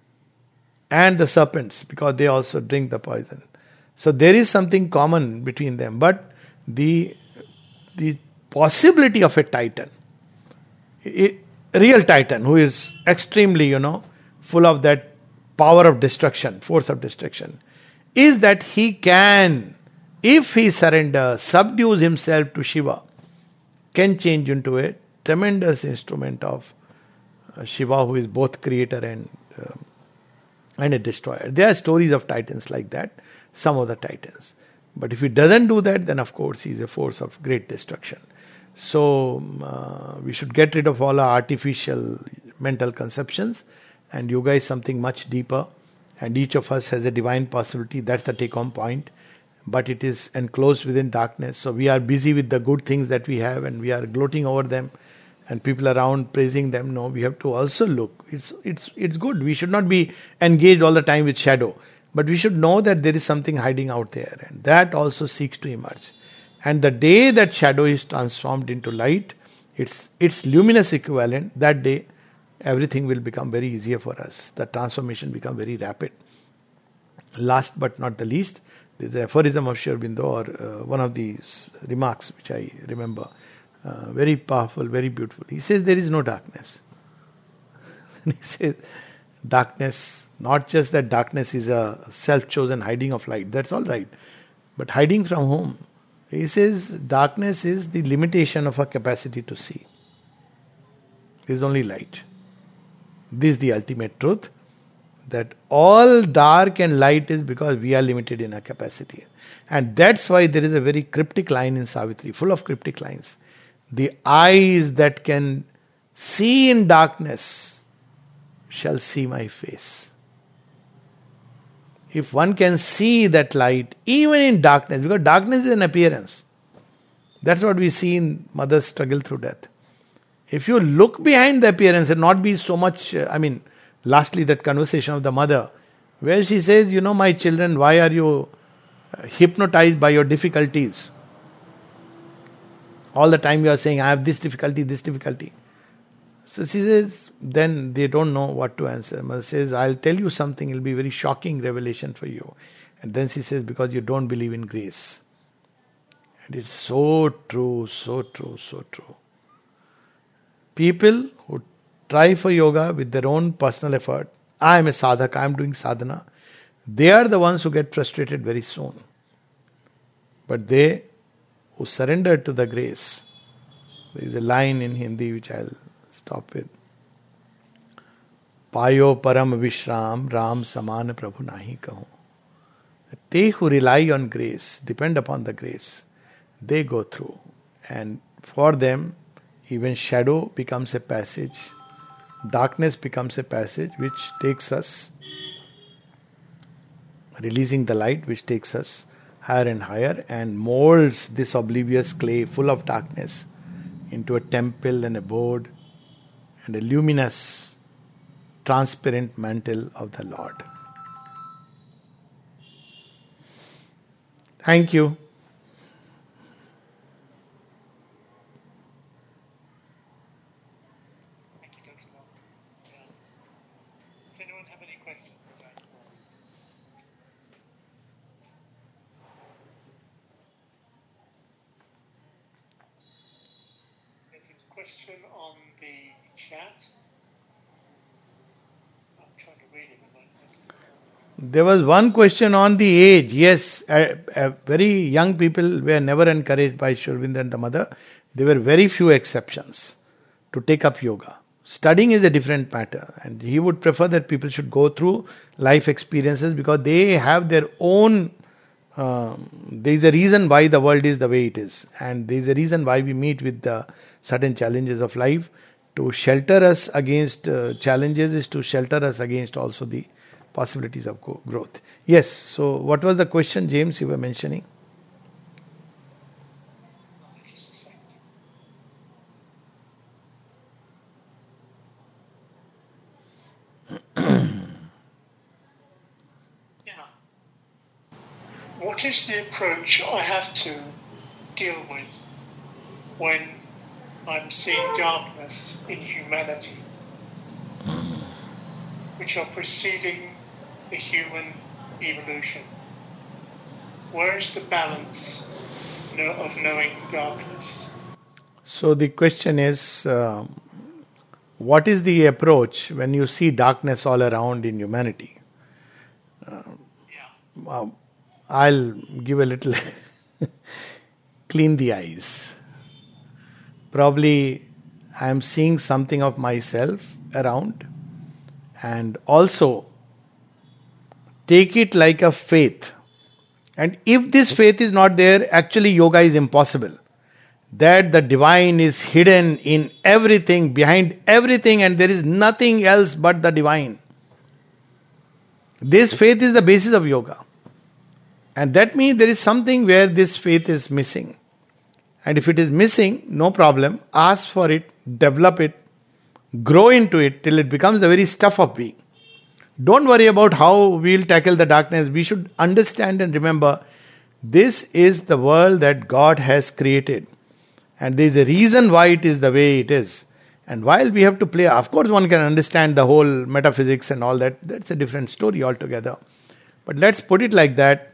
and the serpents, because they also drink the poison. So there is something common between them. But the, the possibility of a Titan, a real Titan who is extremely, you know, full of that power of destruction, force of destruction, is that he can, if he surrenders, subdues himself to Shiva, can change into a tremendous instrument of uh, Shiva, who is both creator and uh, and a destroyer. There are stories of Titans like that, some of the Titans. But if he doesn't do that, then of course he is a force of great destruction. So uh, we should get rid of all our artificial mental conceptions. And yoga is something much deeper, and each of us has a divine possibility. That's the take-home point. But it is enclosed within darkness. So we are busy with the good things that we have, and we are gloating over them, and people around praising them. No, we have to also look. It's it's it's good. We should not be engaged all the time with shadow, but we should know that there is something hiding out there, and that also seeks to emerge. And the day that shadow is transformed into light, its its luminous equivalent, that day, everything will become very easier for us. The transformation become very rapid. Last but not the least, the aphorism of Sri Aurobindo, or uh, one of these remarks which I remember, uh, very powerful, very beautiful. He says there is no darkness. He says darkness, not just that darkness is a self-chosen hiding of light, that's all right. But hiding from whom? He says darkness is the limitation of our capacity to see. There is only light. This is the ultimate truth, that all dark and light is because we are limited in our capacity. And that's why there is a very cryptic line in Savitri, full of cryptic lines. The eyes that can see in darkness shall see my face. If one can see that light, even in darkness, because darkness is an appearance. That's what we see in mother's struggle through death. If you look behind the appearance and not be so much, uh, I mean, lastly, that conversation of the mother, where she says, you know, my children, why are you uh, hypnotized by your difficulties? All the time you are saying, I have this difficulty, this difficulty. So she says, then they don't know what to answer. Mother says, I'll tell you something, it'll be a very shocking revelation for you. And then she says, because you don't believe in grace. And it's so true, so true, so true. People who try for yoga with their own personal effort, I am a sadhak, I am doing sadhana, they are the ones who get frustrated very soon. But they who surrender to the grace, there is a line in Hindi which I'll stop with. Payo param vishram, ram saman prabhu nahi kahu. They who rely on grace, depend upon the grace, they go through. And for them, even shadow becomes a passage. Darkness becomes a passage which takes us, releasing the light which takes us higher and higher and molds this oblivious clay full of darkness into a temple and a abode and a luminous, transparent mantle of the Lord. Thank you. Does anyone have any questions they'd like to ask? question on the chat. I'm trying to read it. There was one question on the age. Yes, uh, uh, very young people were never encouraged by Sri Aurobindo and the mother. There were very few exceptions to take up yoga. Studying is a different matter, and he would prefer that people should go through life experiences because they have their own. Um, there is a reason why the world is the way it is, and there is a reason why we meet with the certain challenges of life. To shelter us against uh, challenges is to shelter us against also the possibilities of go- growth. Yes, so what was the question, James, you were mentioning? Just a second. Yeah. What is the approach I have to deal with when I'm seeing darkness in humanity, which are preceding the human evolution? Where is the balance no- of knowing darkness? So the question is, uh, what is the approach when you see darkness all around in humanity? Uh, wow. I'll give a little clean the eyes. Probably I am seeing something of myself around, and also take it like a faith. And if this faith is not there, actually yoga is impossible. That the divine is hidden in everything, behind everything, and there is nothing else but the divine. This faith is the basis of yoga. And that means there is something where this faith is missing. And if it is missing, no problem. Ask for it, develop it, grow into it till it becomes the very stuff of being. Don't worry about how we'll tackle the darkness. We should understand and remember this is the world that God has created. And there is a reason why it is the way it is. And while we have to play, of course one can understand the whole metaphysics and all that. That's a different story altogether. But let's put it like that.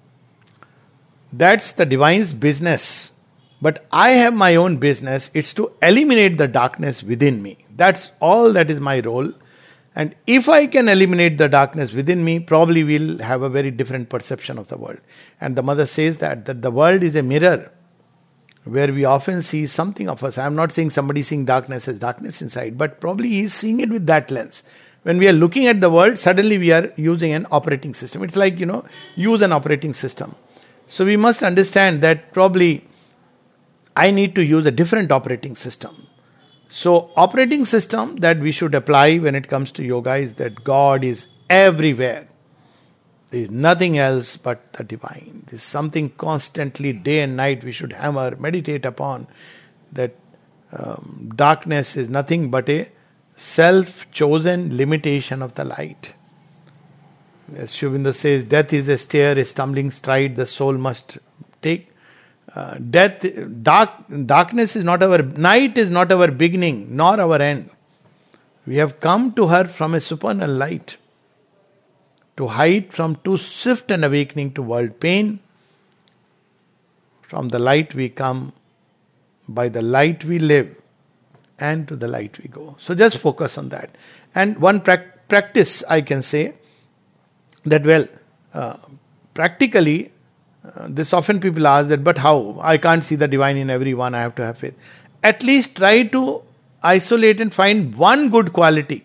That's the divine's business. But I have my own business. It's to eliminate the darkness within me. That's all that is my role. And if I can eliminate the darkness within me, probably we'll have a very different perception of the world. And the mother says that, that the world is a mirror where we often see something of us. I'm not saying somebody seeing darkness as darkness inside, but probably he's seeing it with that lens. When we are looking at the world, suddenly we are using an operating system. It's like, you know, use an operating system. So we must understand that probably I need to use a different operating system. So operating system that we should apply when it comes to yoga is that God is everywhere. There is nothing else but the divine. There is something constantly, day and night, we should hammer, meditate upon. That um, darkness is nothing but a self-chosen limitation of the light. As Sri Aurobindo says, death is a stair, a stumbling stride the soul must take. Uh, death, dark, darkness is not our, night is not our beginning, nor our end. We have come to her from a supernal light. To hide from too swift an awakening to world pain. From the light we come, by the light we live, and to the light we go. So just focus on that. And one pra- practice I can say, that well, uh, practically, uh, this often people ask that, but how? I can't see the divine in everyone, I have to have faith. At least try to isolate and find one good quality.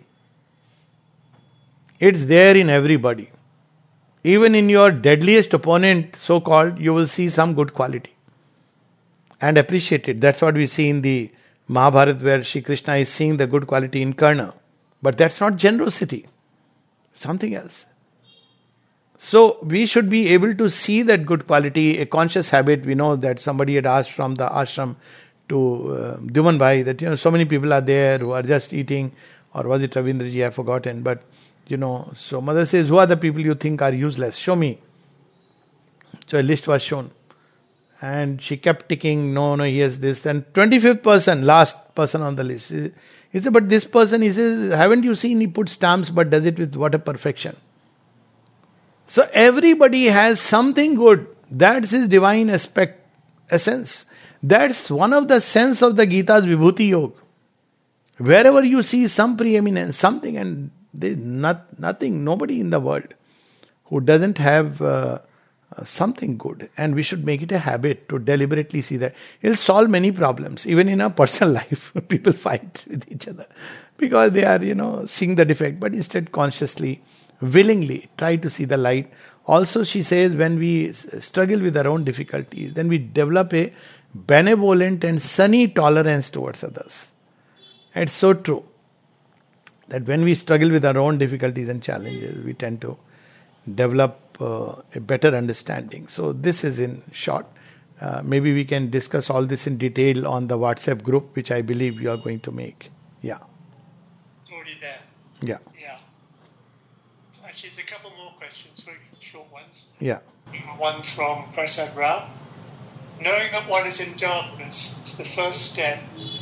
It's there in everybody. Even in your deadliest opponent, so-called, you will see some good quality. And appreciate it. That's what we see in the Mahabharata, where Shri Krishna is seeing the good quality in Karna. But that's not generosity. Something else. So we should be able to see that good quality, a conscious habit. We know that somebody had asked from the ashram to uh, Dyuman Bhai that, you know, so many people are there who are just eating, or was it Ravindraji, I've forgotten, but you know, so mother says, who are the people you think are useless? Show me. So a list was shown. And she kept ticking, no, no, he has this. Then twenty-fifth person, last person on the list. He said, but this person, he says, haven't you seen, he puts stamps, but does it with what a perfection. So everybody has something good. That's his divine aspect, essence. That's one of the sense of the Gita's Vibhuti Yoga. Wherever you see some preeminence, something, and there's not, nothing, nobody in the world who doesn't have uh, uh, something good. And we should make it a habit to deliberately see that. It'll solve many problems. Even in our personal life, people fight with each other because they are, you know, seeing the defect. But instead, consciously, willingly try to see the light. Also, she says, when we struggle with our own difficulties, then we develop a benevolent and sunny tolerance towards others. It's so true that when we struggle with our own difficulties and challenges, we tend to develop uh, a better understanding. So this is in short. Uh, maybe we can discuss all this in detail on the WhatsApp group, which I believe you are going to make. Yeah. It's already there. Yeah. Yeah. So actually, there's a couple more questions, very short ones. Yeah. One from Prasad Rao. Knowing that one is in darkness is the first step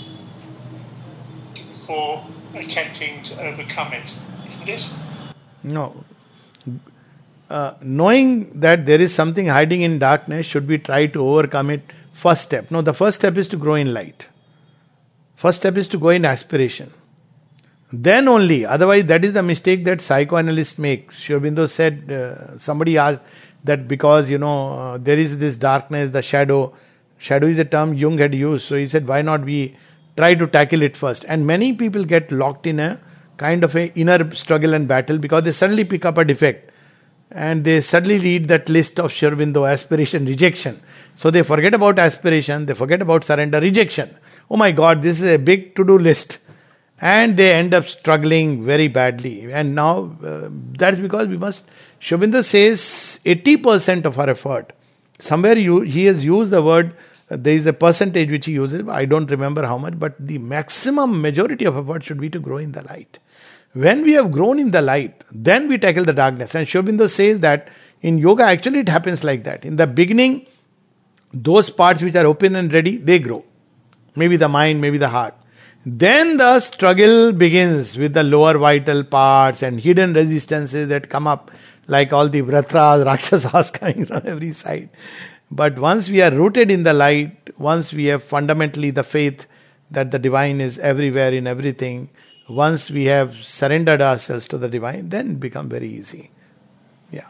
for attempting to overcome it, isn't it? No. Uh, knowing that there is something hiding in darkness, should we try to overcome it? First step. No, the first step is to grow in light. First step is to go in aspiration. Then only, otherwise that is the mistake that psychoanalysts make. Sri Aurobindo said, uh, somebody asked that because, you know, uh, there is this darkness, the shadow. Shadow is a term Jung had used. So he said, why not we try to tackle it first? And many people get locked in a kind of a inner struggle and battle because they suddenly pick up a defect. And they suddenly read that list of Sri Aurobindo, aspiration, rejection. So they forget about aspiration, they forget about surrender, rejection. Oh my God, this is a big to-do list. And they end up struggling very badly. And now, uh, that's because we must, Sri Aurobindo says eighty percent of our effort. Somewhere you, he has used the word, uh, there is a percentage which he uses, I don't remember how much, but the maximum majority of effort should be to grow in the light. When we have grown in the light, then we tackle the darkness. And Sri Aurobindo says that in yoga, actually it happens like that. In the beginning, those parts which are open and ready, they grow. Maybe the mind, maybe the heart. Then the struggle begins with the lower vital parts and hidden resistances that come up, like all the vratras, rakshasas coming from every side. But once we are rooted in the light, once we have fundamentally the faith that the divine is everywhere in everything, once we have surrendered ourselves to the divine, then it becomes very easy. Yeah.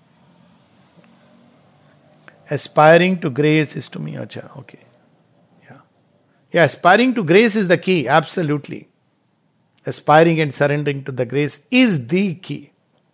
Aspiring to grace is to me, acha, okay. Yeah. Yeah, aspiring to grace is the key, absolutely. Aspiring and surrendering to the grace is the key.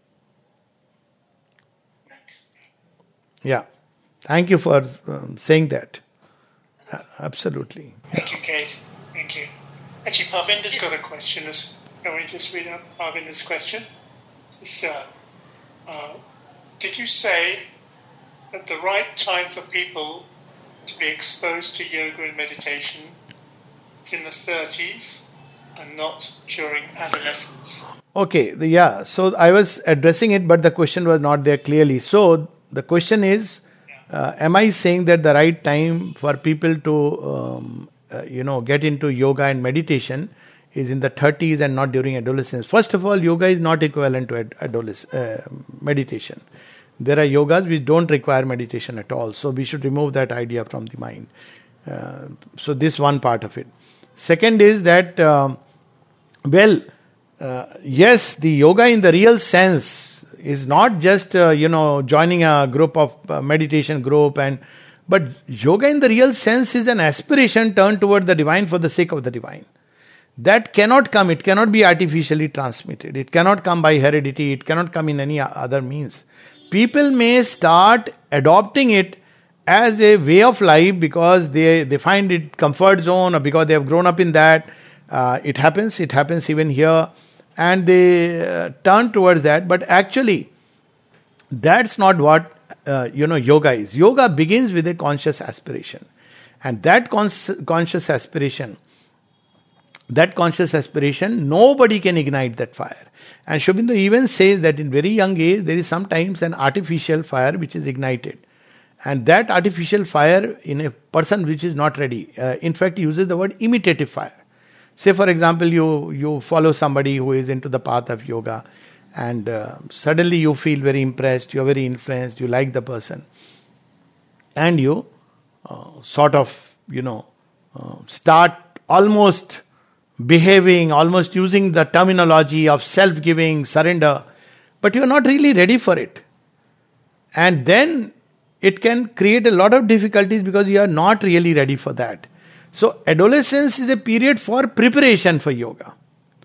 Yeah. Thank you for um, saying that. Uh, absolutely. Thank you, Kate. Thank you. Actually, Parvinder's got a question. Can we just read out Parvinder's question? It's, uh, uh, did you say that the right time for people to be exposed to yoga and meditation is in the thirties and not during adolescence? Okay, the, yeah. So I was addressing it, but the question was not there clearly. So the question is, uh, am I saying that the right time for people to um, Uh, you know, get into yoga and meditation is in the thirties and not during adolescence? First of all, yoga is not equivalent to ad- adolescence, uh, meditation. There are yogas which don't require meditation at all. So we should remove that idea from the mind. Uh, so this one part of it. Second is that, um, well, uh, yes, the yoga in the real sense is not just, uh, you know, joining a group of uh, meditation group and But yoga in the real sense is an aspiration turned toward the divine for the sake of the divine. That cannot come, it cannot be artificially transmitted. It cannot come by heredity, it cannot come in any other means. People may start adopting it as a way of life because they, they find it comfort zone or because they have grown up in that. Uh, it happens, it happens even here. And they uh, turn towards that. But actually, that's not what Uh, you know, yoga is. Yoga begins with a conscious aspiration. And that cons- conscious aspiration, that conscious aspiration, nobody can ignite that fire. And Sri Aurobindo even says that in very young age, there is sometimes an artificial fire which is ignited. And that artificial fire in a person which is not ready, uh, in fact, he uses the word imitative fire. Say, for example, you, you follow somebody who is into the path of yoga, and uh, suddenly you feel very impressed, you are very influenced, you like the person. And you uh, sort of, you know, uh, start almost behaving, almost using the terminology of self-giving, surrender, but you're not really ready for it. And then it can create a lot of difficulties because you are not really ready for that. So adolescence is a period for preparation for yoga.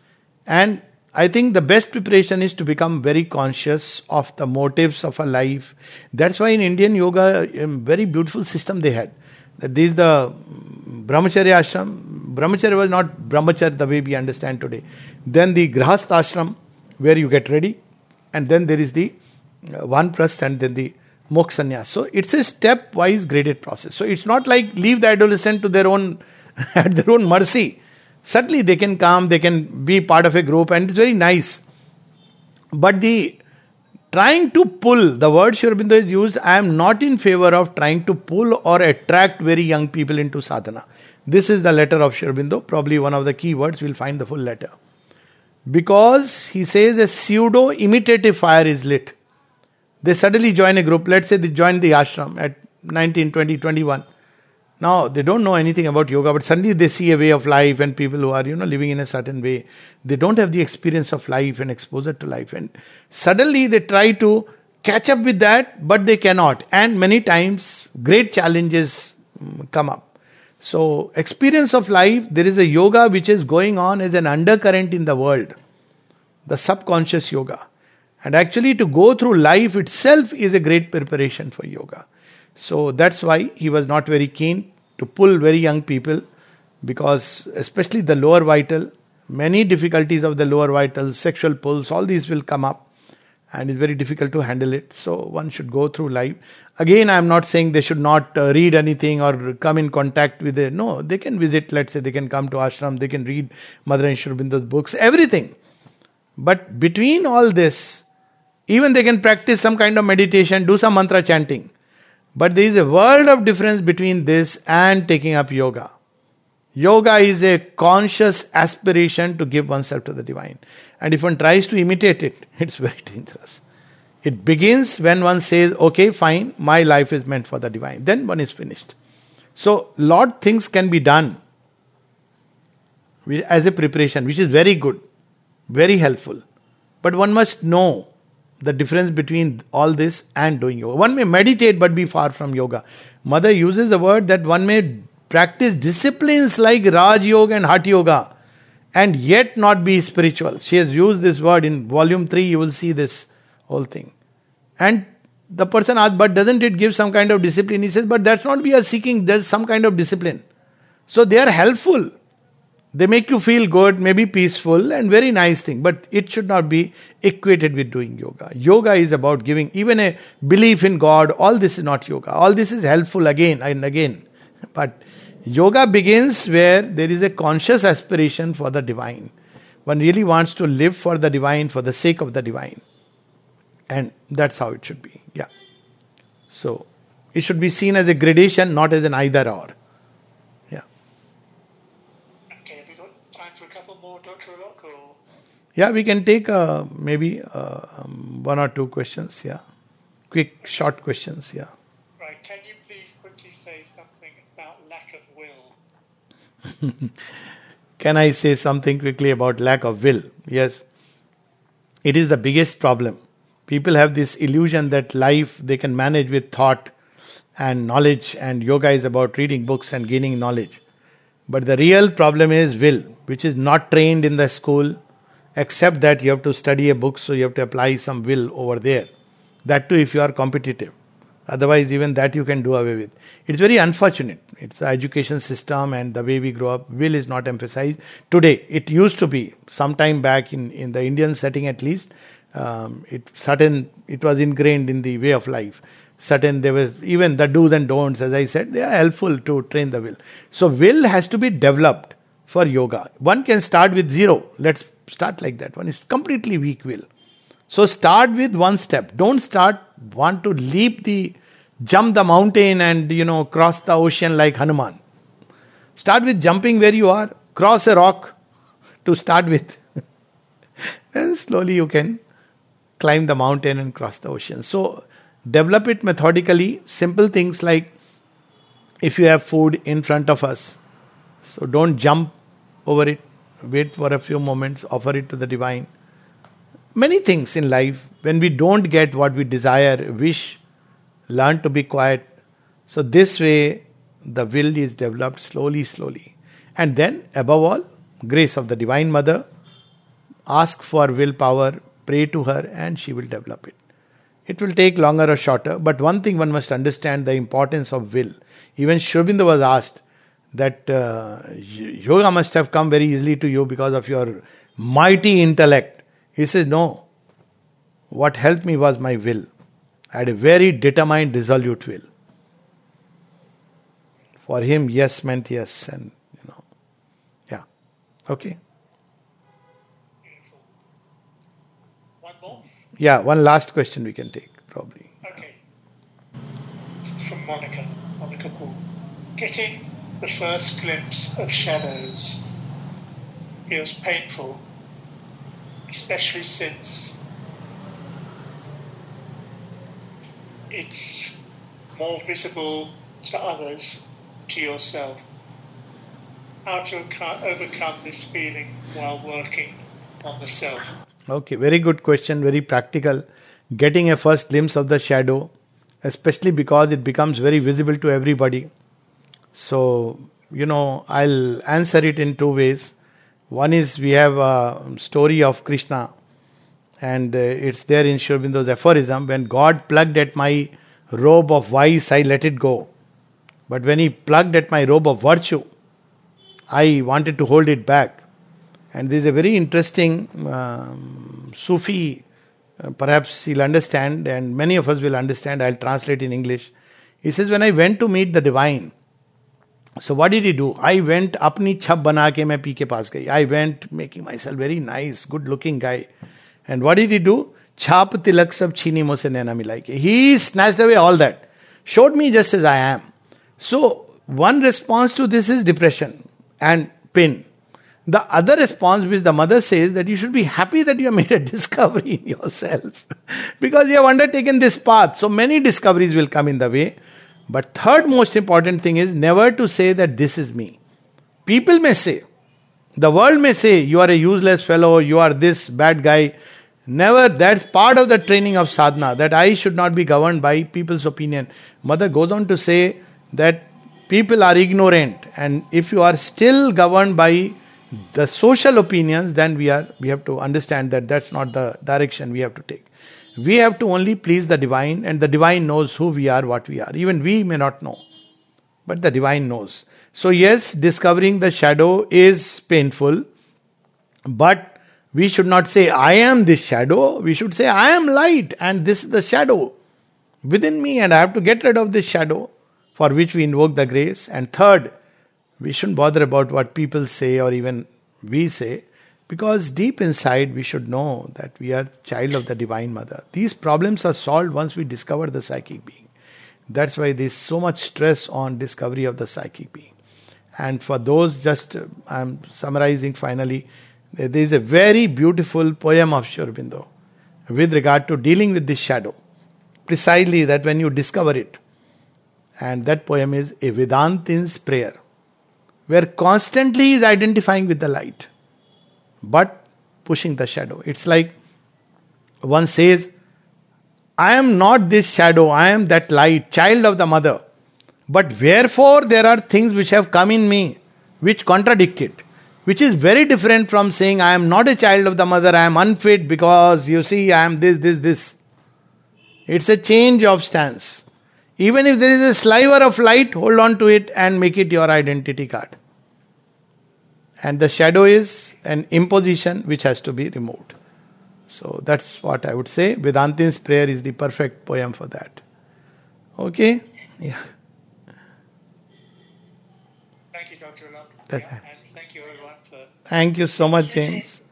And I think the best preparation is to become very conscious of the motives of a life. That's why in Indian yoga, a very beautiful system they had. That this is the Brahmacharya ashram. Brahmacharya was not Brahmacharya the way we understand today. Then the Grahastha ashram, where you get ready. And then there is the uh, Vanprastha and then the Moksha Sannyas. So it's a step-wise graded process. So it's not like leave the adolescent to their own, at their own mercy. Certainly they can come, they can be part of a group and it's very nice. But the trying to pull, the word Sri Aurobindo is used, I am not in favor of trying to pull or attract very young people into sadhana. This is the letter of Sri Aurobindo, probably one of the key words, we'll find the full letter. Because he says a pseudo imitative fire is lit. They suddenly join a group, let's say they join the ashram at nineteen, twenty, twenty-one. Now, they don't know anything about yoga, but suddenly they see a way of life and people who are, you know, living in a certain way. They don't have the experience of life and exposure to life. And suddenly they try to catch up with that, but they cannot. And many times, great challenges come up. So, experience of life, there is a yoga which is going on as an undercurrent in the world. The subconscious yoga. And actually to go through life itself is a great preparation for yoga. So that's why he was not very keen to pull very young people, because especially the lower vital, many difficulties of the lower vital, sexual pulls, all these will come up and it's very difficult to handle it. So one should go through life. Again, I am not saying they should not uh, read anything or come in contact with it. No, they can visit, let's say they can come to ashram, they can read Mother and Sri Aurobindo's books, everything. But between all this, even they can practice some kind of meditation, do some mantra chanting. But there is a world of difference between this and taking up yoga. Yoga is a conscious aspiration to give oneself to the divine. And if one tries to imitate it, it's very dangerous. It begins when one says, okay, fine, my life is meant for the divine. Then one is finished. So, lot of things can be done as a preparation, which is very good, very helpful. But one must know the difference between all this and doing yoga. One may meditate but be far from yoga. Mother uses the word that one may practice disciplines like Raj Yoga and Hatha Yoga and yet not be spiritual. She has used this word in volume three, you will see this whole thing. And the person asks, but doesn't it give some kind of discipline? He says, but that's not we are seeking, there's some kind of discipline. So they are helpful. They make you feel good, maybe peaceful and very nice thing. But it should not be equated with doing yoga. Yoga is about giving even a belief in God. All this is not yoga. All this is helpful again and again. But yoga begins where there is a conscious aspiration for the divine. One really wants to live for the divine, for the sake of the divine. And that's how it should be. Yeah. So, it should be seen as a gradation, not as an either or. Yeah, we can take uh, maybe uh, um, one or two questions, yeah. Quick, short questions, yeah. Right, can you please quickly say something about lack of will? Can I say something quickly about lack of will? Yes. It is the biggest problem. People have this illusion that life they can manage with thought and knowledge, and yoga is about reading books and gaining knowledge. But the real problem is will, which is not trained in the school. Except that you have to study a book, so you have to apply some will over there. That too if you are competitive. Otherwise even that you can do away with. It's very unfortunate. It's the education system and the way we grow up. Will is not emphasized. Today, it used to be, some time back in, in the Indian setting at least, um, it certain it was ingrained in the way of life. Certain there was, even the do's and don'ts, as I said, they are helpful to train the will. So will has to be developed for yoga. One can start with zero. Let's start like that. One is completely weak will. So start with one step. Don't start, want to leap the, jump the mountain and, you know, cross the ocean like Hanuman. Start with jumping where you are. Cross a rock to start with. And slowly you can climb the mountain and cross the ocean. So develop it methodically. Simple things like if you have food in front of us, so don't jump over it. Wait for a few moments, offer it to the divine. Many things in life, when we don't get what we desire, wish, learn to be quiet. So this way, the will is developed slowly, slowly. And then, above all, grace of the Divine Mother. Ask for willpower, pray to her, and she will develop it. It will take longer or shorter, but one thing one must understand, the importance of will. Even Sri Aurobindo was asked that uh, yoga must have come very easily to you because of your mighty intellect. He says, no. What helped me was my will. I had a very determined, resolute will. For him, yes meant yes, and you know, yeah. Okay. Beautiful. One more? Yeah, one last question we can take, probably. Okay. This is from Monica, Monica Paul. Getting the first glimpse of shadows feels painful, especially since it's more visible to others, to yourself. How to oca- overcome this feeling while working on the self? Okay, very good question, very practical. Getting a first glimpse of the shadow, especially because it becomes very visible to everybody. So, you know, I'll answer it in two ways. One is we have a story of Krishna, and uh, it's there in Sri Aurobindo's aphorism. When God plugged at my robe of vice, I let it go. But when he plugged at my robe of virtue, I wanted to hold it back. And there is a very interesting um, Sufi, uh, perhaps he'll understand, and many of us will understand. I'll translate in English. He says, when I went to meet the divine, so what did he do? I went, apni chhap bana ke main pi ke paas gayi. I went making myself very nice, good looking guy. And what did he do? Chhap tilak sab chhini mo se naina milai ke. He snatched away all that. Showed me just as I am. So, one response to this is depression and pain. The other response, which the mother says, that you should be happy that you have made a discovery in yourself. Because you have undertaken this path. So many discoveries will come in the way. But third most important thing is never to say that this is me. People may say, the world may say, you are a useless fellow, you are this bad guy. Never, that's part of the training of sadhana, that I should not be governed by people's opinion. Mother goes on to say that people are ignorant, and if you are still governed by the social opinions, then we are we have to understand that that's not the direction we have to take. We have to only please the divine, and the divine knows who we are, what we are. Even we may not know, but the divine knows. So yes, discovering the shadow is painful, but we should not say, I am this shadow. We should say, I am light and this is the shadow within me, and I have to get rid of this shadow, for which we invoke the grace. And third, we shouldn't bother about what people say or even we say, because deep inside we should know that we are child of the Divine Mother. These problems are solved once we discover the psychic being. That's why there is so much stress on discovery of the psychic being. And for those, just uh, I'm summarizing finally, there is a very beautiful poem of Sri Aurobindo with regard to dealing with this shadow. Precisely that when you discover it. And that poem is a Vedantin's prayer, where constantly he is identifying with the light, but pushing the shadow. It's like one says, I am not this shadow, I am that light, child of the mother. But wherefore there are things which have come in me, which contradict it. Which is very different from saying, I am not a child of the mother, I am unfit because you see, I am this, this, this. It's a change of stance. Even if there is a sliver of light, hold on to it and make it your identity card. And the shadow is an imposition which has to be removed. So that's what I would say. Vedantin's prayer is the perfect poem for that. Okay? Yeah. Thank you, Doctor Alok. That, And thank you, everyone, for... Thank you so much, James.